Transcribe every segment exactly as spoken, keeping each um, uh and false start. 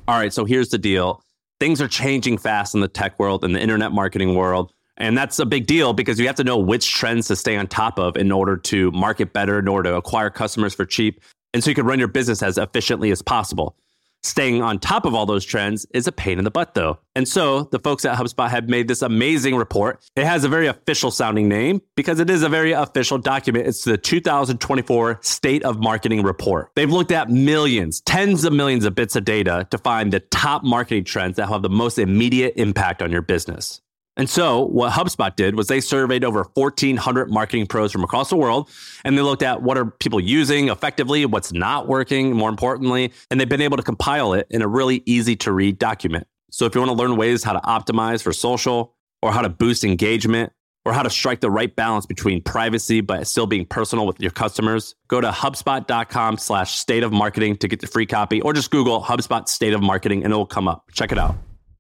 All right, so here's the deal. Things are changing fast in the tech world and the internet marketing world. And that's a big deal because you have to know which trends to stay on top of in order to market better, in order to acquire customers for cheap, and so you can run your business as efficiently as possible. Staying on top of all those trends is a pain in the butt, though. And so the folks at HubSpot have made this amazing report. It has a very official sounding name because it is a very official document. It's the two thousand twenty-four State of Marketing Report. They've looked at millions, tens of millions of bits of data to find the top marketing trends that have the most immediate impact on your business. And so what HubSpot did was they surveyed over fourteen hundred marketing pros from across the world, and they looked at what are people using effectively, what's not working, more importantly, and they've been able to compile it in a really easy to read document. So if you want to learn ways how to optimize for social, or how to boost engagement, or how to strike the right balance between privacy but still being personal with your customers, go to HubSpot.com slash state of marketing to get the free copy, or just Google HubSpot State of Marketing and it will come up. Check it out.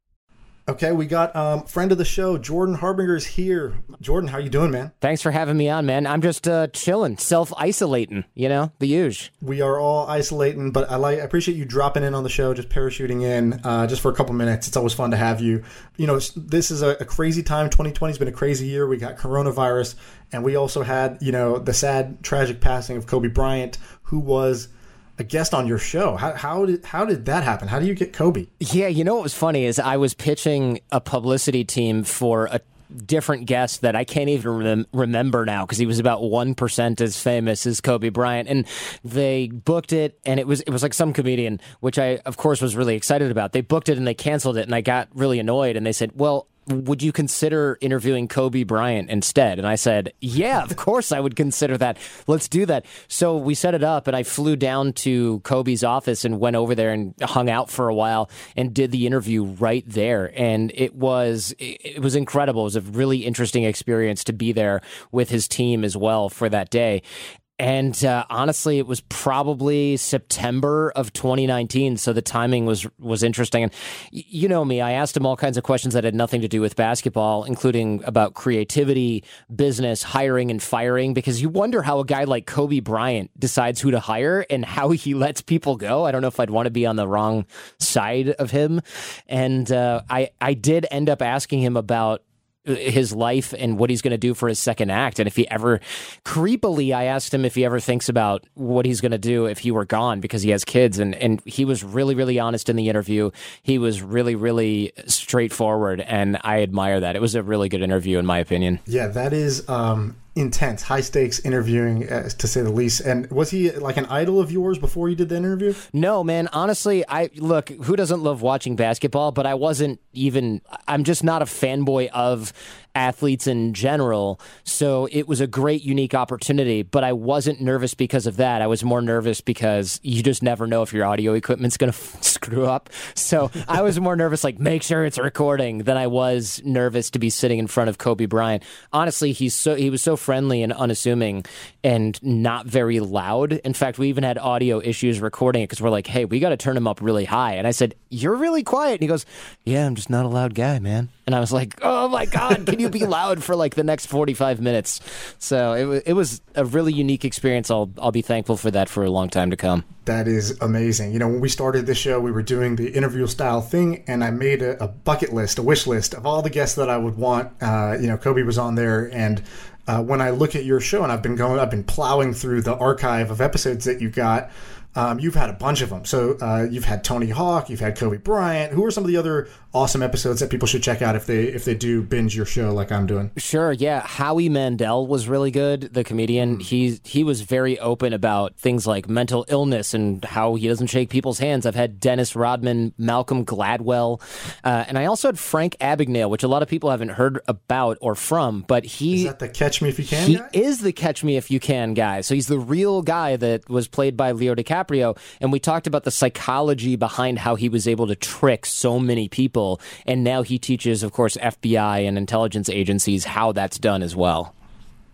Okay, we got um friend of the show, Jordan Harbinger's here. Jordan, how you doing, man? Thanks for having me on, man. I'm just uh, chilling, self-isolating, you know, the usual. We are all isolating, but I like I appreciate you dropping in on the show, just parachuting in, uh, just for a couple minutes. It's always fun to have you. You know, this is a, a crazy time. twenty twenty has been a crazy year. We got coronavirus, and we also had, you know, the sad, tragic passing of Kobe Bryant, who was a guest on your show. How, how did how did that happen? How do you get Kobe? Yeah, you know what was funny is I was pitching a publicity team for a different guest that I can't even rem- remember now because he was about one percent as famous as Kobe Bryant, and they booked it, and it was it was like some comedian, which I of course was really excited about. They booked it and they canceled it, and I got really annoyed, and they said, well, would you consider interviewing Kobe Bryant instead? And I said, yeah, of course I would consider that. Let's do that. So we set it up, and I flew down to Kobe's office and went over there and hung out for a while and did the interview right there. And it was it was incredible. It was a really interesting experience to be there with his team as well for that day. And uh, honestly, it was probably September of twenty nineteen, so the timing was was interesting. And y- you know me, I asked him all kinds of questions that had nothing to do with basketball, including about creativity, business, hiring and firing, because you wonder how a guy like Kobe Bryant decides who to hire and how he lets people go. I don't know if I'd want to be on the wrong side of him. And uh, I, I did end up asking him about his life and what he's going to do for his second act. And if he ever, creepily, I asked him if he ever thinks about what he's going to do if he were gone because he has kids. And, and he was really, really honest in the interview. He was really, really straightforward. And I admire that. It was a really good interview, in my opinion. Yeah, that is um, intense, high stakes interviewing, uh, to say the least. And was he like an idol of yours before you did the interview? No, man. Honestly, I look, who doesn't love watching basketball? But I wasn't even, I'm just not a fanboy of athletes in general. So it was a great, unique opportunity, but I wasn't nervous because of that. I was more nervous because you just never know if your audio equipment's going to f- screw up. So I was more nervous, like, make sure it's recording, than I was nervous to be sitting in front of Kobe Bryant. Honestly, he's so he was so friendly and unassuming and not very loud. In fact, we even had audio issues recording it because we're like, hey, we got to turn him up really high. And I said, you're really quiet. And he goes, yeah, I'm just not a loud guy, man. And I was like, oh my God, can you be loud for like the next forty-five minutes? So it, w- it was a really unique experience. I'll I'll be thankful for that for a long time to come. That is amazing. You know, when we started this show, we were doing the interview style thing, and I made a, a bucket list, a wish list of all the guests that I would want. Uh, you know, Kobe was on there, and uh, when I look at your show, and I've been going, I've been plowing through the archive of episodes that you got. Um, you've had a bunch of them. So uh, you've had Tony Hawk, you've had Kobe Bryant. Who are some of the other awesome episodes that people should check out if they if they do binge your show like I'm doing? Sure, yeah. Howie Mandel was really good, the comedian. Mm. He he was very open about things like mental illness and how he doesn't shake people's hands. I've had Dennis Rodman, Malcolm Gladwell, uh, and I also had Frank Abagnale, which a lot of people haven't heard about or from, but he... Is that the Catch Me If You Can he guy? He is the Catch Me If You Can guy. So he's the real guy that was played by Leo DiCaprio. And we talked about the psychology behind how he was able to trick so many people. And now he teaches, of course, F B I and intelligence agencies how that's done as well.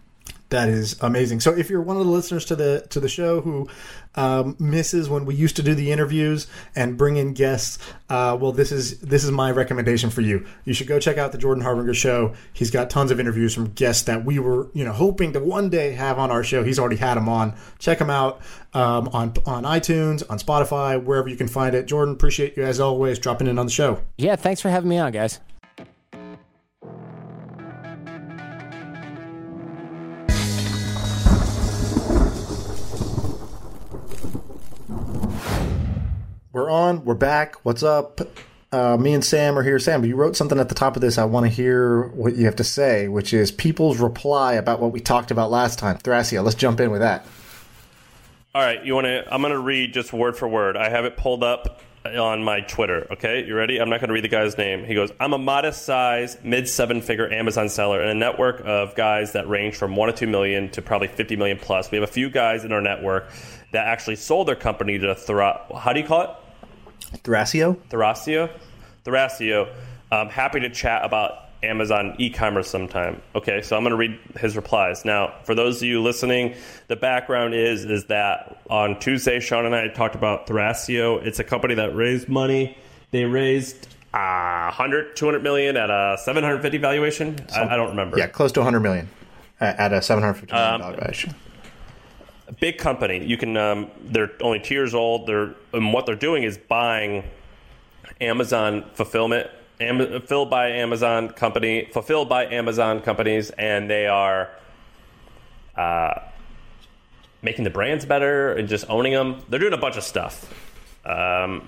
That is amazing. So if you're one of the listeners to the to the show who um, misses when we used to do the interviews and bring in guests, uh, well, this is this is my recommendation for you. You should go check out the Jordan Harbinger show. He's got tons of interviews from guests that we were, you know, hoping to one day have on our show. He's already had them on. Check them out um, on on iTunes, on Spotify, wherever you can find it. Jordan, appreciate you as always dropping in on the show. Yeah, thanks for having me on, guys. We're on. We're back. What's up? Uh, me and Sam are here. Sam, you wrote something at the top of this. I want to hear what you have to say, which is people's reply about what we talked about last time. Thrasio, let's jump in with that. All right, you want to? I'm going to read just word for word. I have it pulled up on my Twitter. Okay, you ready? I'm not going to read the guy's name. He goes, "I'm a modest-sized, mid-seven-figure Amazon seller in a network of guys that range from one to two million to probably fifty million plus. We have a few guys in our network that actually sold their company to Thra- how do you call it? Thrasio? Thrasio? Thrasio. I'm happy to chat about Amazon e-commerce sometime." Okay, so I'm going to read his replies. Now, for those of you listening, the background is is that on Tuesday, Sean and I talked about Thrasio. It's a company that raised money. They raised uh, one hundred, two hundred million at a seven hundred fifty valuation. I, I don't remember. Yeah, close to one hundred million at a seven hundred fifty million dollars um, valuation. Big company. You can. Um, they're only two years old. They're and what they're doing is buying Amazon fulfillment, Am, filled by Amazon company, fulfilled by Amazon companies, and they are uh, making the brands better and just owning them. They're doing a bunch of stuff. Um,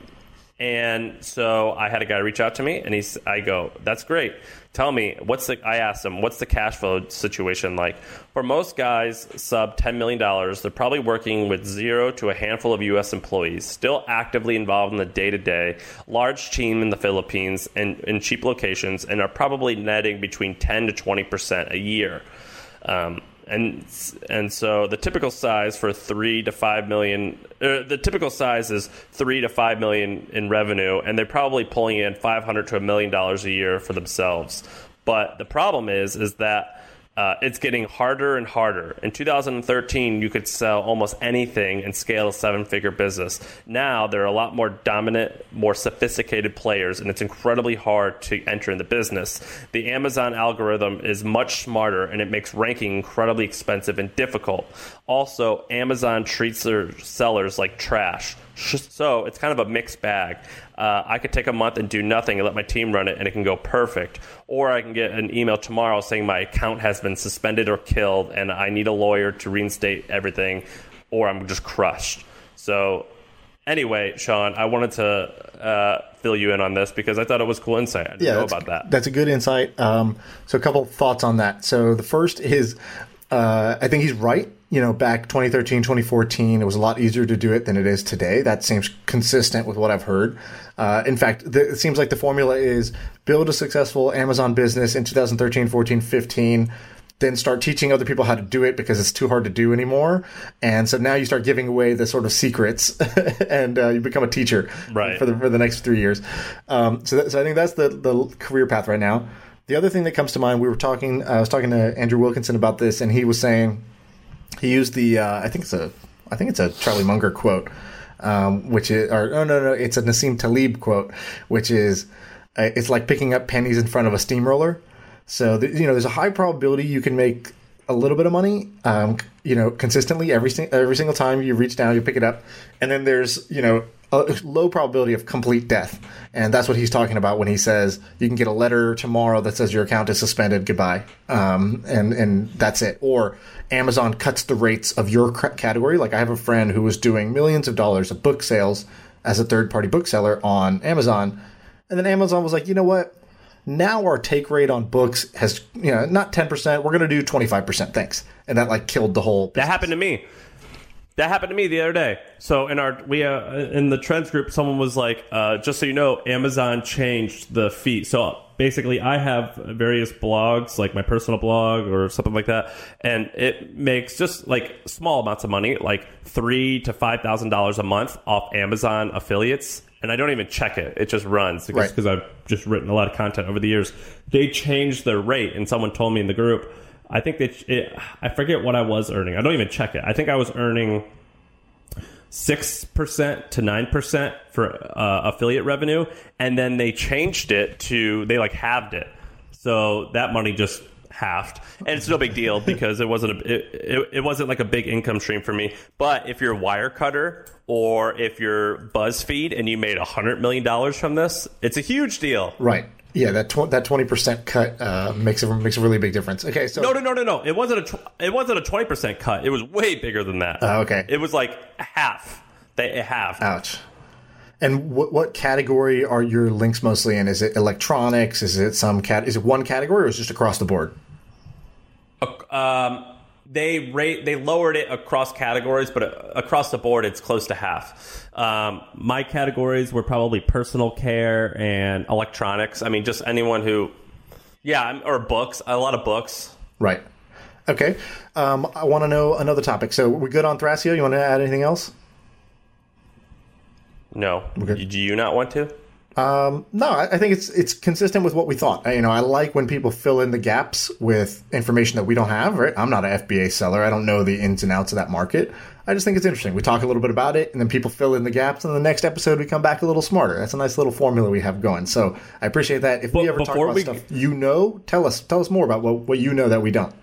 and so I had a guy reach out to me, and he's. I go, "That's great. Tell me, what's the?" I asked him, "What's the cash flow situation like?" For most guys, sub ten million dollars, they're probably working with zero to a handful of U S employees, still actively involved in the day-to-day, large team in the Philippines and in cheap locations, and are probably netting between ten to twenty percent a year. Um, and and so the typical size for three to five million, uh, the typical size is three to five million in revenue, and they're probably pulling in five hundred to a million dollars a year for themselves. But the problem is, is that uh, it's getting harder and harder. In two thousand thirteen, you could sell almost anything and scale a seven-figure business. Now there are a lot more dominant, more sophisticated players, and it's incredibly hard to enter in the business. The Amazon algorithm is much smarter, and it makes ranking incredibly expensive and difficult. Also, Amazon treats their sellers like trash. So it's kind of a mixed bag. Uh, I could take a month and do nothing and let my team run it, and it can go perfect. Or I can get an email tomorrow saying my account has been suspended or killed, and I need a lawyer to reinstate everything, or I'm just crushed. So anyway, Sean, I wanted to uh, fill you in on this because I thought it was cool insight. I didn't yeah, know about that. That's a good insight. Um, so a couple thoughts on that. So the first is uh, I think he's right. You know, back twenty thirteen, twenty fourteen, it was a lot easier to do it than it is today. That seems consistent with what I've heard. Uh, in fact, the, it seems like the formula is build a successful Amazon business in two thousand thirteen, fourteen, fifteen, then start teaching other people how to do it because it's too hard to do anymore. And so now you start giving away the sort of secrets and uh, you become a teacher right. for the for the next three years. Um, so, that, so I think that's the, the career path right now. The other thing that comes to mind, we were talking, I was talking to Andrew Wilkinson about this, and he was saying, he used the, uh, I think it's a, I think it's a Charlie Munger quote, um, which is, or no, no, no, it's a Nassim Taleb quote, which is, uh, it's like picking up pennies in front of a steamroller. So, the, you know, there's a high probability you can make a little bit of money, um, you know, consistently every every single time you reach down, you pick it up, and then there's, you know, a low probability of complete death. And that's what he's talking about when he says you can get a letter tomorrow that says your account is suspended, goodbye. Um, and, and that's it. Or Amazon cuts the rates of your category. Like I have a friend who was doing millions of dollars of book sales as a third-party bookseller on Amazon. And then Amazon was like, you know what? Now our take rate on books has, you know, not ten percent. We're going to do twenty-five percent. Thanks. And that like killed the whole business. That happened to me. That happened to me the other day. So in our we uh, in the trends group, someone was like, uh, just so you know, Amazon changed the fee. So basically, I have various blogs, like my personal blog or something like that, and it makes just like small amounts of money, like three to five thousand dollars a month off Amazon affiliates. And I don't even check it. It just runs because right. I've just written a lot of content over the years. They changed their rate, and someone told me in the group, I think that it, I forget what I was earning. I don't even check it. I think I was earning six percent to nine percent for uh, affiliate revenue. And then they changed it to, they like halved it. So that money just halved. And it's no big deal because it wasn't a, it, it, it wasn't like a big income stream for me. But if you're Wirecutter or if you're BuzzFeed and you made one hundred million dollars from this, it's a huge deal. Right. Yeah, that tw- that twenty percent cut uh, makes a makes a really big difference. Okay, so no, no, no, no, no. It wasn't a tw- it wasn't a twenty percent cut. It was way bigger than that. Uh, okay, it was like half. They half. Ouch. And what what category are your links mostly in? Is it electronics? Is it some cat? Is it one category or is it just across the board? Um, they rate they lowered it across categories, but across the board, it's close to half. Um, my categories were probably personal care and electronics. I mean, just anyone who, yeah, or books. A lot of books. Right. Okay. Um, I want to know another topic. So we're good on Thrasio. You want to add anything else? No. Okay. Do you not want to? Um, no, I, I think it's it's consistent with what we thought. I, you know, I like when people fill in the gaps with information that we don't have. Right? I'm not an F B A seller. I don't know the ins and outs of that market. I just think it's interesting. We talk a little bit about it, and then people fill in the gaps. And the next episode, we come back a little smarter. That's a nice little formula we have going. So I appreciate that. If but we ever talk about we, stuff you know, tell us tell us more about what, what you know that we don't.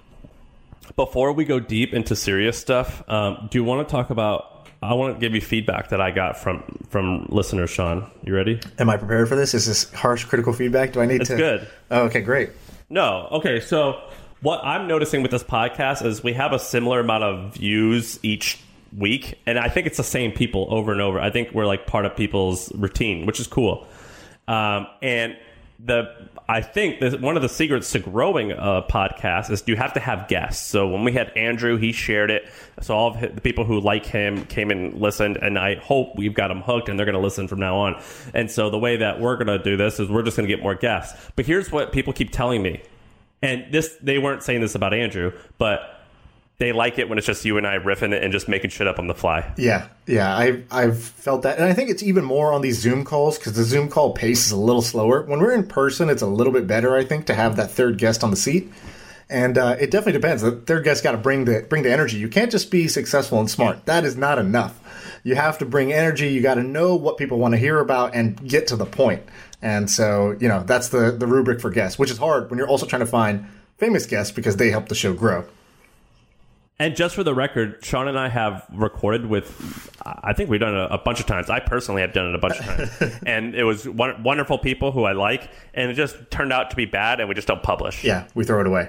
Before we go deep into serious stuff, um, do you want to talk about? I want to give you feedback that I got from from listeners, Sean. You ready? Am I prepared for this? Is this harsh, critical feedback? Do I need it's to? It's good. Oh, okay, great. No. Okay, so what I'm noticing with this podcast is we have a similar amount of views each week, and I think it's the same people over and over. I think we're like part of people's routine, which is cool. Um, and the I think that one of the secrets to growing a podcast is you have to have guests. So when we had Andrew, he shared it. So all of the people who like him came and listened, and I hope we've got them hooked and they're going to listen from now on. And so the way that we're going to do this is we're just going to get more guests. But here's what people keep telling me. And this, they weren't saying this about Andrew, but they like it when it's just you and I riffing it and just making shit up on the fly. Yeah, yeah, I've, I've felt that. And I think it's even more on these Zoom calls because the Zoom call pace is a little slower. When we're in person, it's a little bit better, I think, to have that third guest on the seat. And uh, it definitely depends. The third guest got to bring the bring the energy. You can't just be successful and smart. That is not enough. You have to bring energy. You got to know what people want to hear about and get to the point. And so, you know, that's the, the rubric for guests, which is hard when you're also trying to find famous guests because they help the show grow. And just for the record, Sean and I have recorded with, I think we've done it a, a bunch of times. I personally have done it a bunch of times. And it was one, wonderful people who I like. And it just turned out to be bad, and we just don't publish. Yeah, we throw it away.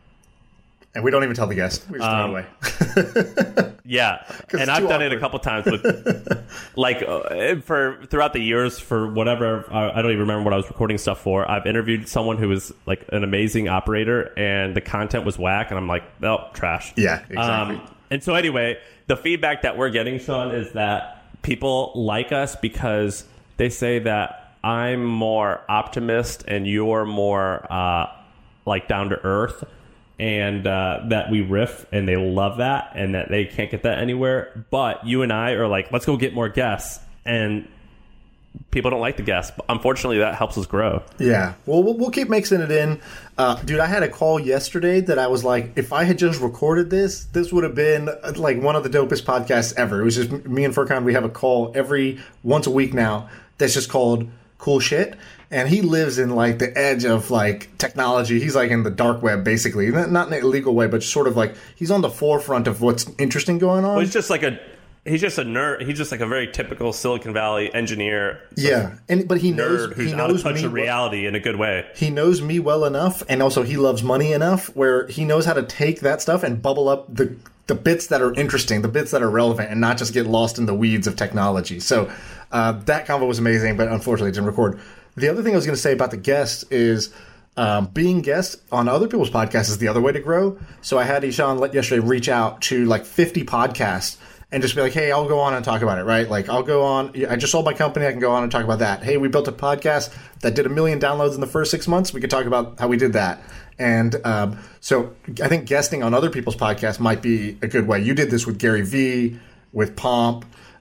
And we don't even tell the guest. We just um, throw it away. Yeah. And I've done awkward. it a couple times with, like, uh, for throughout the years, for whatever, I, I don't even remember what I was recording stuff for. I've interviewed someone who was, like, an amazing operator, and the content was whack, and I'm like, oh, trash. Yeah, exactly. Um, and so anyway, the feedback that we're getting, Sean, is that people like us because they say that I'm more optimist and you're more, uh, like, down to earth. And uh, that we riff, and they love that, and that they can't get that anywhere. But you and I are like, let's go get more guests, and people don't like the guests. But unfortunately, that helps us grow. Yeah, well, we'll, we'll keep mixing it in. Uh, dude, I had a call yesterday that I was like, if I had just recorded this, this would have been like one of the dopest podcasts ever. It was just me and Furkan. We have a call every once a week now that's just called Cool Shit. And he lives in, like, the edge of, like, technology. He's, like, in the dark web, basically. Not in an illegal way, but sort of, like, he's on the forefront of what's interesting going on. Well, he's just, like, a... He's just a nerd. He's just like a very typical Silicon Valley engineer. Yeah, and but he knows nerd who's he knows out of touch me of reality well, in a good way. He knows me well enough, and also he loves money enough, where he knows how to take that stuff and bubble up the the bits that are interesting, the bits that are relevant, and not just get lost in the weeds of technology. So uh, that convo was amazing, but unfortunately it didn't record. The other thing I was going to say about the guests is um, being guests on other people's podcasts is the other way to grow. So I had Ishan let yesterday reach out to like fifty podcasts and just be like, hey, I'll go on and talk about it, right? Like, I'll go on. I just sold my company. I can go on and talk about that. Hey, we built a podcast that did a million downloads in the first six months. We could talk about how we did that. And um, so I think guesting on other people's podcasts might be a good way. You did this with Gary Vee, with Pomp.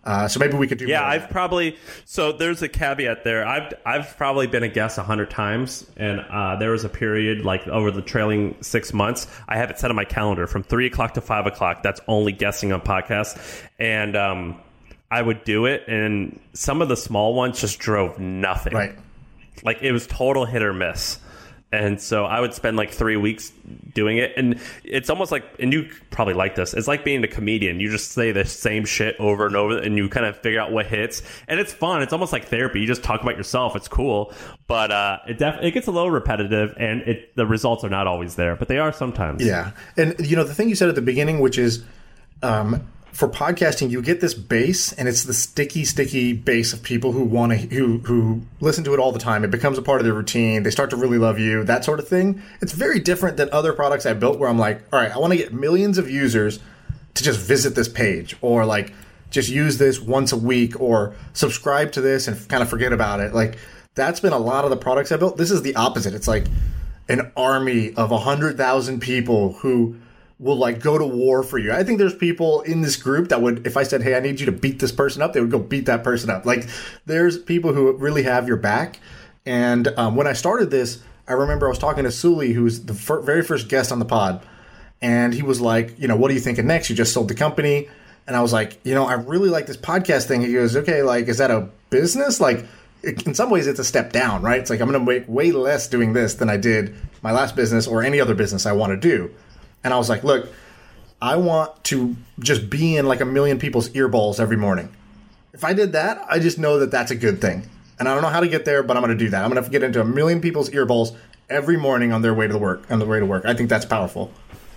Uh, so maybe we could do yeah, more I've probably so there's a caveat there. I've I've probably been a guest a hundred times, and uh, there was a period like over the trailing six months, I have it set on my calendar from three o'clock to five o'clock. That's only guesting on podcasts, and um, I would do it, and some of the small ones just drove nothing. Right, like it was total hit or miss. And so I would spend like three weeks doing it. And it's almost like, and you probably like this, it's like being a comedian. You just say the same shit over and over, and you kind of figure out what hits. And it's fun. It's almost like therapy. You just talk about yourself. It's cool. But uh, it def- it gets a little repetitive, and it the results are not always there. But they are sometimes. Yeah. And, you know, the thing you said at the beginning, which is... Um, for podcasting, you get this base, and it's the sticky, sticky base of people who want to, who who listen to it all the time. It becomes a part of their routine. They start to really love you, that sort of thing. It's very different than other products I built, where I'm like, all right, I want to get millions of users to just visit this page, or like just use this once a week, or subscribe to this and kind of forget about it. Like that's been a lot of the products I built. This is the opposite. It's like an army of a hundred thousand people who will like go to war for you. I think there's people in this group that would, if I said, hey, I need you to beat this person up, they would go beat that person up. Like there's people who really have your back. And um, when I started this, I remember I was talking to Sully, who's the fir- very first guest on the pod. And he was like, you know, what are you thinking next? You just sold the company. And I was like, you know, I really like this podcast thing. He goes, okay, like, is that a business? Like, it, in some ways it's a step down, right? It's like, I'm going to make way less doing this than I did my last business or any other business I want to do. And I was like, look, I want to just be in like a million people's earballs every morning. If I did that, I just know that that's a good thing. And I don't know how to get there, but I'm going to do that. I'm going to get into a million people's earballs every morning on their way to the work, on the way to work. I think that's powerful.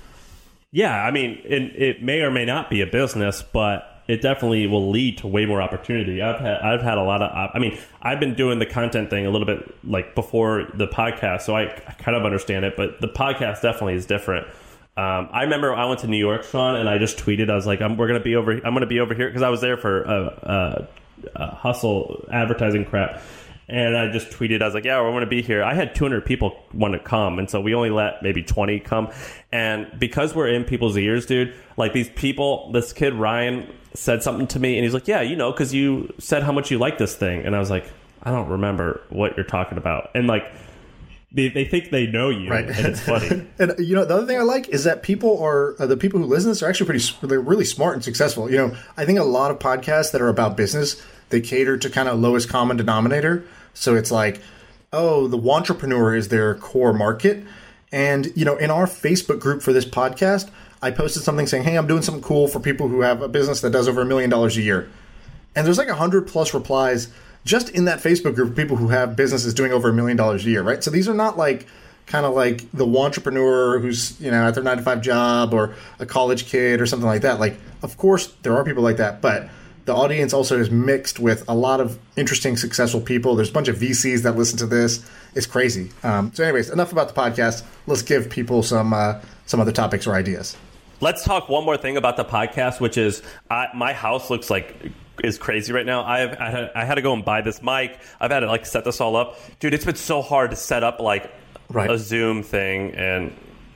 Yeah, I mean, it, it may or may not be a business, but it definitely will lead to way more opportunity. I've had I've had a lot of, I mean, I've been doing the content thing a little bit like before the podcast, so I, I kind of understand it, but the podcast definitely is different. Um, I remember I went to New York, Sean, and I just tweeted. I was like, I'm, "We're gonna be over. I'm gonna be over here," because I was there for uh, uh, uh, hustle advertising crap, and I just tweeted. I was like, "Yeah, we're gonna be here." I had two hundred people want to come, and so we only let maybe twenty come. And because we're in people's ears, dude, like these people, this kid Ryan said something to me, and he's like, "Yeah, you know, because you said how much you like this thing," and I was like, "I don't remember what you're talking about," and like. They, they think they know you, right. And it's funny. And you know, the other thing I like is that people are uh, the people who listen to this are actually pretty, they're really smart and successful. You know, I think a lot of podcasts that are about business, they cater to kind of lowest common denominator. So it's like, oh, the wantrepreneur is their core market. And you know, in our Facebook group for this podcast, I posted something saying, hey, I'm doing something cool for people who have a business that does over a million dollars a year. And there's like a hundred plus replies just in that Facebook group of people who have businesses doing over a million dollars a year, right? So these are not like kind of like the wantrepreneur who's, you know, at their nine to five job or a college kid or something like that. Like, of course, there are people like that, but the audience also is mixed with a lot of interesting, successful people. There's a bunch of V Cs that listen to this. It's crazy. Um, so anyways, enough about the podcast. Let's give people some uh, some other topics or ideas. Let's talk one more thing about the podcast, which is I, my house looks like is crazy right now. I've I had, I had to go and buy this mic. I've had to like set this all up, dude. It's been so hard to set up like right. a Zoom thing, and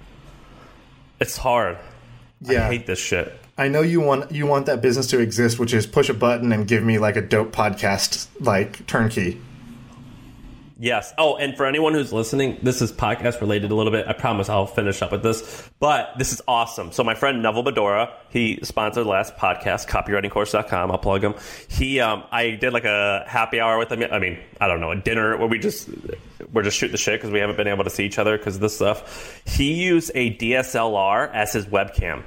it's hard. Yeah. I hate this shit. I know you want you want that business to exist, which is push a button and give me like a dope podcast like turnkey. Yes. Oh, and for anyone who's listening, this is podcast related a little bit. I promise I'll finish up with this. But this is awesome. So my friend Neville Bedora, he sponsored the last podcast, copywriting course dot com. I'll plug him. He, um, I did like a happy hour with him. I mean, I don't know, a dinner where we just we're just shooting the shit because we haven't been able to see each other because of this stuff. He used a D S L R as his webcam,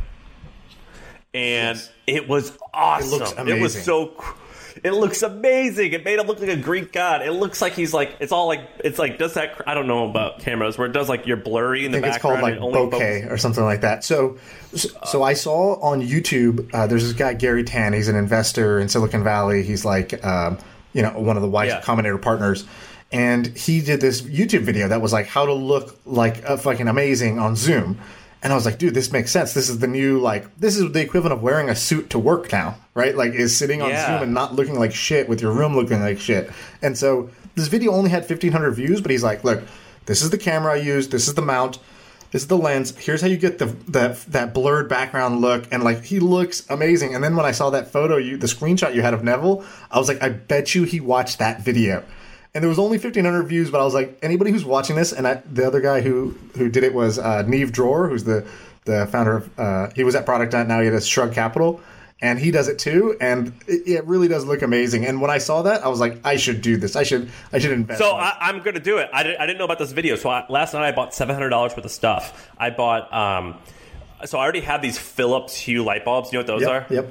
and yes. It was awesome. It looks amazing. It was so cool. It looks amazing. It made him look like a Greek god. It looks like he's like, it's all like, it's like, does that, I don't know about cameras, where it does like, you're blurry in the background. I think it's called like bokeh focus. Or something like that. So, so, so I saw on YouTube, uh, there's this guy, Gary Tan. He's an investor in Silicon Valley. He's like, um, you know, one of the Y yeah. Combinator partners. And he did this YouTube video that was like how to look like a fucking amazing on Zoom. And I was like, dude, this makes sense. This is the new, like, this is the equivalent of wearing a suit to work now, right? Like, is sitting on yeah. Zoom and not looking like shit with your room looking like shit. And so this video only had fifteen hundred views, but he's like, look, this is the camera I used. This is the mount. This is the lens. Here's how you get the that that blurred background look, and like he looks amazing. And then when I saw that photo, you the screenshot you had of Neville, I was like, I bet you he watched that video. And there was only fifteen hundred views, but I was like, anybody who's watching this, and I, the other guy who who did it was uh, Neve Dror, who's the the founder of. Uh, he was at Product Hunt, now he has Shrug Capital. And he does it too, and it, it really does look amazing. And when I saw that, I was like, I should do this. I should I should invest. So I, I'm going to do it. I didn't, I didn't know about this video. So I, last night I bought seven hundred dollars worth of stuff. I bought, um, so I already have these Philips Hue light bulbs. You know what those yep, are? Yep.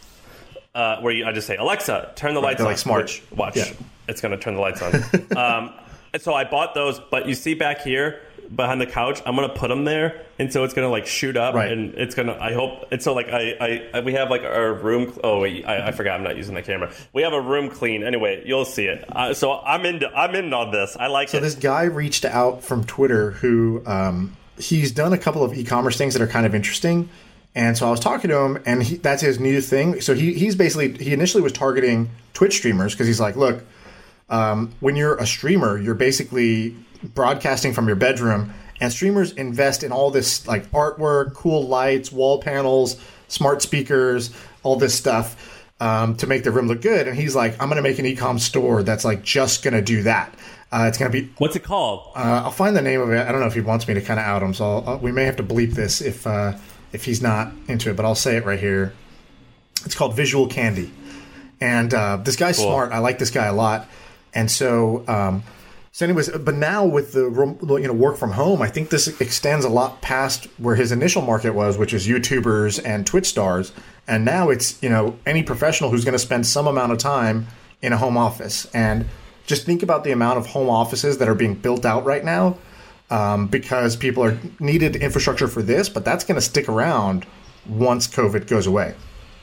Uh, where you, I just say, Alexa, turn the right, lights on. Like smart. Which, watch, yeah. It's going to turn the lights on. um, so I bought those, but you see back here, behind the couch, I'm gonna put them there, and so it's gonna like shoot up, right. and it's gonna. I hope. And so like I, I, we have like our room. Oh wait, I, I forgot. I'm not using the camera. We have a room clean. Anyway, you'll see it. Uh, so I'm into. I'm in on this. I like so it. So this guy reached out from Twitter who um, he's done a couple of e-commerce things that are kind of interesting, and so I was talking to him, and he, that's his new thing. So he he's basically he initially was targeting Twitch streamers because he's like, look, um, when you're a streamer, you're basically broadcasting from your bedroom, and streamers invest in all this like artwork, cool lights, wall panels, smart speakers, all this stuff um, to make their room look good. And he's like, I'm going to make an e-com store that's like just going to do that. Uh, it's going to be what's it called? Uh, I'll find the name of it. I don't know if he wants me to kind of out him, so I'll, I'll, we may have to bleep this if uh, if he's not into it. But I'll say it right here. It's called Visual Candy, and uh, this guy's cool. Smart. I like this guy a lot, and so. Um, So anyways, but now with the you know work from home, I think this extends a lot past where his initial market was, which is YouTubers and Twitch stars. And now it's, you know, any professional who's going to spend some amount of time in a home office. And just think about the amount of home offices that are being built out right now um, because people are needed infrastructure for this, but that's going to stick around once COVID goes away.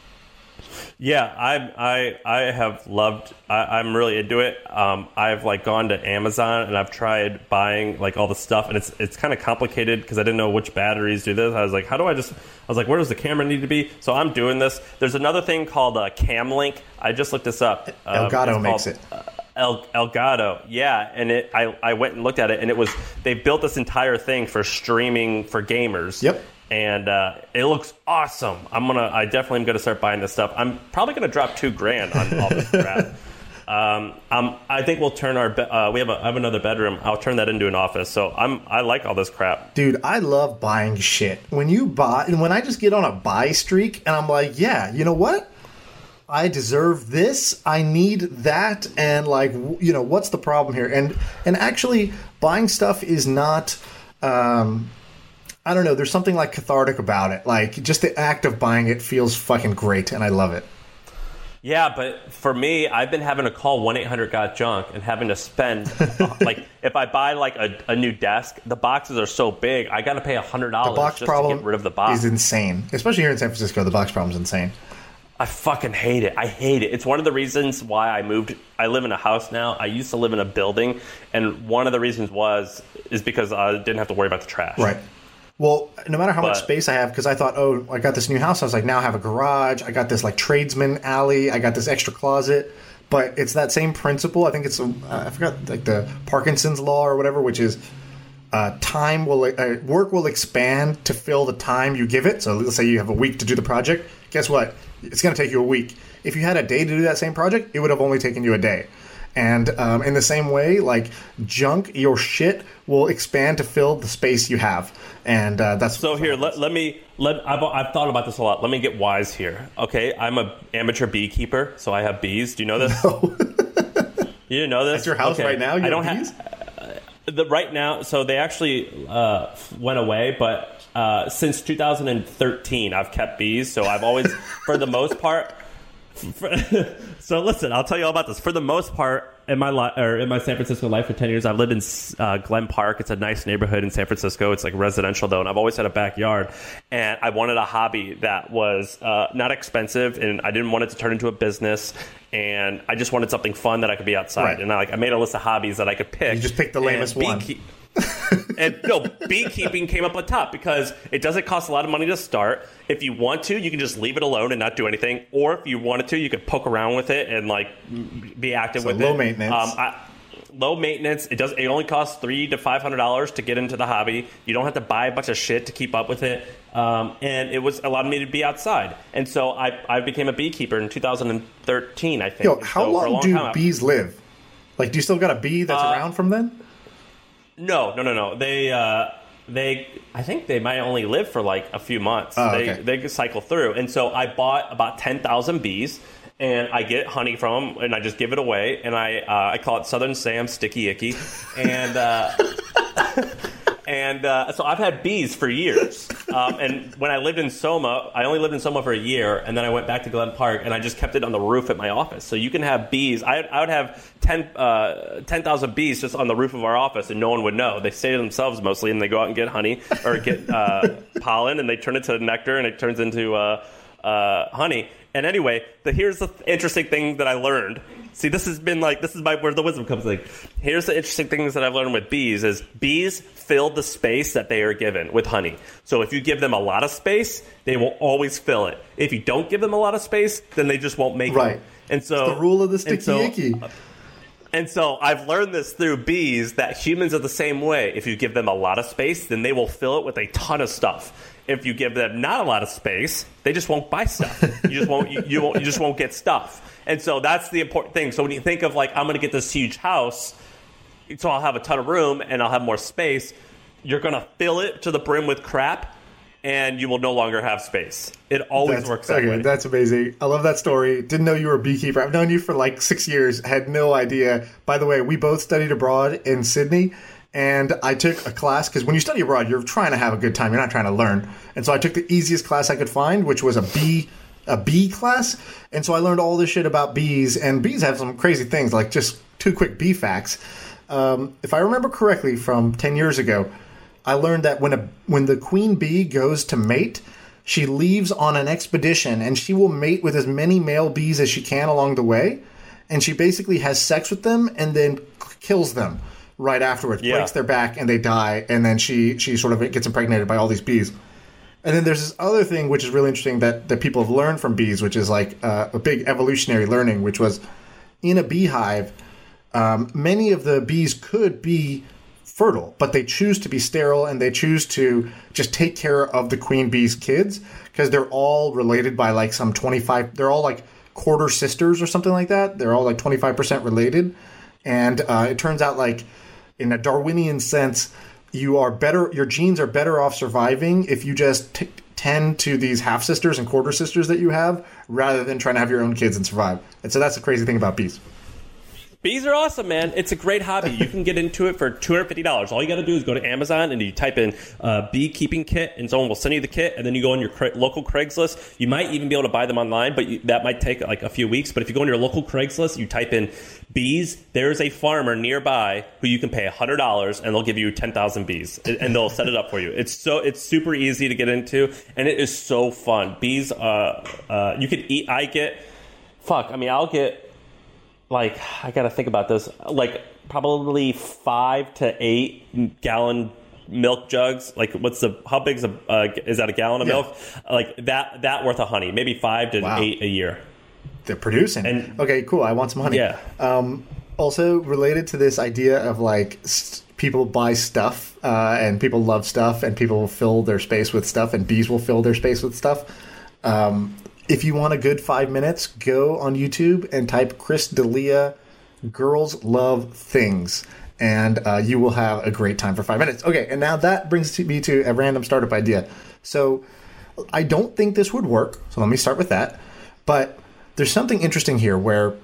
Yeah, I I I have loved. I, I'm really into it. Um, I've like gone to Amazon and I've tried buying like all the stuff, and it's it's kind of complicated because I didn't know which batteries do this. I was like, how do I just? I was like, where does the camera need to be? So I'm doing this. There's another thing called uh, CamLink. I just looked this up. Um, Elgato makes called, it. Uh, El, Elgato, yeah, and it. I I went and looked at it, and it was they built this entire thing for streaming for gamers. Yep. And uh, it looks awesome. I'm gonna. I definitely am gonna start buying this stuff. I'm probably gonna drop two grand on all this crap. Um, um, I think we'll turn our. Be- uh, we have. A, I have another bedroom. I'll turn that into an office. So I'm. I like all this crap, dude. I love buying shit. When you buy, and when I just get on a buy streak, and I'm like, yeah, you know what? I deserve this. I need that. And like, you know, what's the problem here? And and actually, buying stuff is not. Um, I don't know. There's something like cathartic about it. Like just the act of buying it feels fucking great, and I love it. Yeah, but for me, I've been having to call one eight hundred got junk and having to spend like if I buy like a, a new desk, the boxes are so big, I got to pay a hundred dollars box just problem to get rid of the box. Is insane, especially here in San Francisco. The box problem is insane. I fucking hate it. I hate it. It's one of the reasons why I moved. I live in a house now. I used to live in a building, and one of the reasons was is because I didn't have to worry about the trash. Right. Well, no matter how but, much space I have, because I thought, oh, I got this new house. I was like, now I have a garage. I got this like tradesman alley. I got this extra closet. But it's that same principle. I think it's, uh, I forgot, like the Parkinson's law or whatever, which is uh, time will, uh, work will expand to fill the time you give it. So let's say you have a week to do the project. Guess what? It's going to take you a week. If you had a day to do that same project, it would have only taken you a day. And um, in the same way, like junk, your shit will expand to fill the space you have, and uh, that's so. Here, let, let me. Let I've, I've thought about this a lot. Let me get wise here. Okay, I'm a amateur beekeeper, so I have bees. Do you know this? No. You didn't know this? That's your house okay. right now. You I don't have bees? have uh, the right now. So they actually uh, went away, but uh, since two thousand thirteen, I've kept bees. So I've always, for the most part. So listen, I'll tell you all about this. For the most part, in my li- or in my San Francisco life for ten years, I've lived in uh, Glen Park. It's a nice neighborhood in San Francisco. It's like residential though, and I've always had a backyard. And I wanted a hobby that was uh, not expensive, and I didn't want it to turn into a business. And I just wanted something fun that I could be outside. Right. And I, like I made a list of hobbies that I could pick. You just picked the lamest one. Beekeep- and no, beekeeping came up on top because it doesn't cost a lot of money to start. If you want to, you can just leave it alone and not do anything. Or if you wanted to, you could poke around with it and like be active so with low it. Maintenance. Um, I, low maintenance. It does. It only costs three to five hundred dollars to get into the hobby. You don't have to buy a bunch of shit to keep up with it. Um, and it was allowed me to be outside. And so I, I became a beekeeper in two thousand thirteen, I think. Yo, how so long, long do time, bees live? Like, do you still got a bee that's uh, around from then? No, no, no, no. They, uh, they, I think they might only live for like a few months. Oh, they, okay. they cycle through. And so I bought about ten thousand bees. And I get honey from them, and I just give it away. And I uh, I call it Southern Sam Sticky Icky. And uh, and uh, so I've had bees for years. Um, and when I lived in Soma, I only lived in Soma for a year, and then I went back to Glen Park, and I just kept it on the roof at my office. So you can have bees. I, I would have ten thousand uh, bees just on the roof of our office, and no one would know. They stay to themselves mostly, and they go out and get honey or get uh, pollen, and they turn it to nectar, and it turns into uh, uh, honey. And anyway, the, here's the interesting thing that I learned. See, this has been like, this is my, where the wisdom comes in. Here's the interesting things that I've learned with bees is bees fill the space that they are given with honey. So if you give them a lot of space, they will always fill it. If you don't give them a lot of space, then they just won't make right. it. And so it's the rule of the sticky so, icky. And so I've learned this through bees that humans are the same way. If you give them a lot of space, then they will fill it with a ton of stuff. If you give them not a lot of space, they just won't buy stuff. You just won't. You, you won't. You just won't get stuff. And so that's the important thing. So when you think of like, I'm going to get this huge house, so I'll have a ton of room and I'll have more space. You're going to fill it to the brim with crap, and you will no longer have space. It always that's, works that okay, way. That's amazing. I love that story. Didn't know you were a beekeeper. I've known you for like six years. Had no idea. By the way, we both studied abroad in Sydney. And I took a class, because when you study abroad, you're trying to have a good time. You're not trying to learn. And so I took the easiest class I could find, which was a bee, a bee class. And so I learned all this shit about bees. And bees have some crazy things, like just two quick bee facts. Um, if I remember correctly from ten years ago, I learned that when a when the queen bee goes to mate, she leaves on an expedition, and she will mate with as many male bees as she can along the way. And she basically has sex with them and then kills them right afterwards, yeah. breaks their back, and they die, and then she she sort of gets impregnated by all these bees. And then there's this other thing which is really interesting that, that people have learned from bees, which is like uh, a big evolutionary learning, which was in a beehive, um, many of the bees could be fertile, but they choose to be sterile, and they choose to just take care of the queen bee's kids, because they're all related by like some twenty-five, they're all like quarter sisters or something like that. They're all like twenty-five percent related. And uh, it turns out like, in a Darwinian sense, you are better. Your genes are better off surviving if you just t- tend to these half sisters and quarter sisters that you have, rather than trying to have your own kids and survive. And so that's the crazy thing about bees. Bees are awesome, man. It's a great hobby. You can get into it for two hundred fifty dollars. All you got to do is go to Amazon and you type in uh, beekeeping kit, and someone will send you the kit, and then you go on your cra- local Craigslist. You might even be able to buy them online, but you, that might take like a few weeks. But if you go on your local Craigslist, you type in bees, there's a farmer nearby who you can pay one hundred dollars, and they'll give you ten thousand bees, and they'll set it up for you. It's so it's super easy to get into, and it is so fun. Bees, uh, uh, you could eat. I get, fuck, I mean, I'll get, like, I got to think about this, like probably five to eight gallon milk jugs. Like, what's the, how big is a, uh, is that a gallon of yeah. milk? Like that, that worth of honey, maybe five to wow. eight a year. They're producing. And, okay, cool. I want some honey. Yeah. Um, also related to this idea of like st- people buy stuff uh, and people love stuff, and people will fill their space with stuff, and bees will fill their space with stuff. Um, if you want a good five minutes, go on YouTube and type Chris D'Elia "Girls Love Things," and uh, you will have a great time for five minutes. Okay, and now that brings me to a random startup idea. So I don't think this would work. So let me start with that. But there's something interesting here where,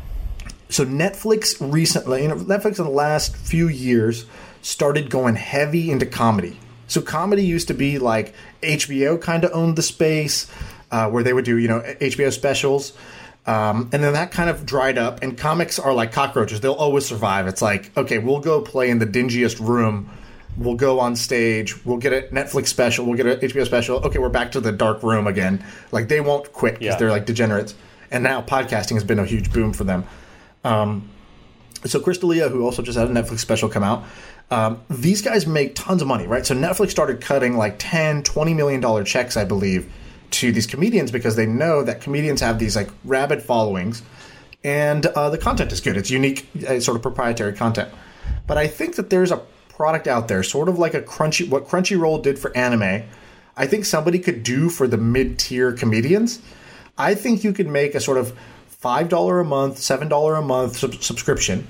so Netflix recently, you know, Netflix in the last few years started going heavy into comedy. So comedy used to be like H B O kind of owned the space, uh, where they would do, you know, H B O specials. Um, and then that kind of dried up, and comics are like cockroaches. They'll always survive. It's like, okay, we'll go play in the dingiest room. We'll go on stage. We'll get a Netflix special. We'll get an H B O special. Okay, we're back to the dark room again. Like, they won't quit because yeah. they're like degenerates. And now podcasting has been a huge boom for them. Um, so Chris D'Elia, who also just had a Netflix special come out, um, these guys make tons of money, right? So Netflix started cutting like ten, twenty million dollars checks, I believe, to these comedians, because they know that comedians have these like rabid followings, and uh, the content is good. It's unique, uh, sort of proprietary content. But I think that there's a product out there, sort of like a Crunchy, what Crunchyroll did for anime. I think somebody could do for the mid-tier comedians. I think you could make a sort of five dollars a month, seven dollars a month sub- subscription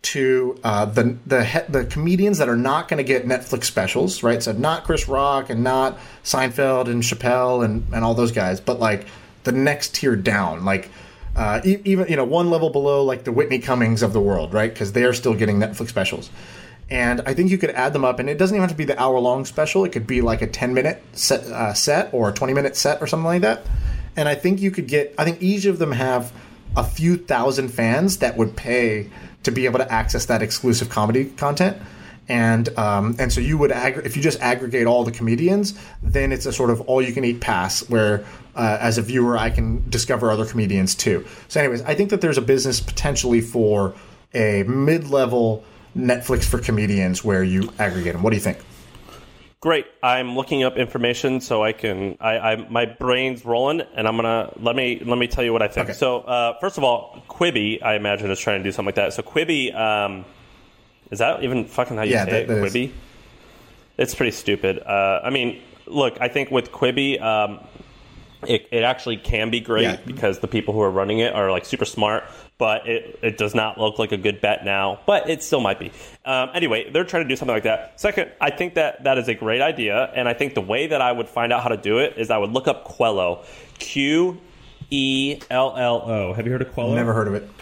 to uh, the the he- the comedians that are not going to get Netflix specials, right? So not Chris Rock and not Seinfeld and Chappelle and, and all those guys, but like the next tier down, like uh, e- even you know one level below, like the Whitney Cummings of the world, right? Because they are still getting Netflix specials. And I think you could add them up, and it doesn't even have to be the hour-long special. It could be like a ten-minute set, uh, set or a twenty-minute set or something like that. And I think you could get, I think each of them have a few thousand fans that would pay to be able to access that exclusive comedy content. And um, and so you would, ag- if you just aggregate all the comedians, then it's a sort of all-you-can-eat pass where, uh, as a viewer, I can discover other comedians too. So anyways, I think that there's a business potentially for a mid-level Netflix for comedians where you aggregate them. What do you think? Great. I'm looking up information so I can. I, I my brain's rolling, and I'm gonna let me let me tell you what I think. Okay. So uh, first of all, Quibi, I imagine, is trying to do something like that. So Quibi, um, is that even fucking how you yeah, say that, it? that Quibi. Is. It's pretty stupid. Uh, I mean, look, I think with Quibi, um, it it actually can be great Yeah. because the people who are running it are like super smart. But it, it does not look like a good bet now. But it still might be. Um, anyway, they're trying to do something like that. Second, I think that that is a great idea. And I think the way that I would find out how to do it is I would look up Quello. Q E L L O. Have you heard of Quello? Never heard of it.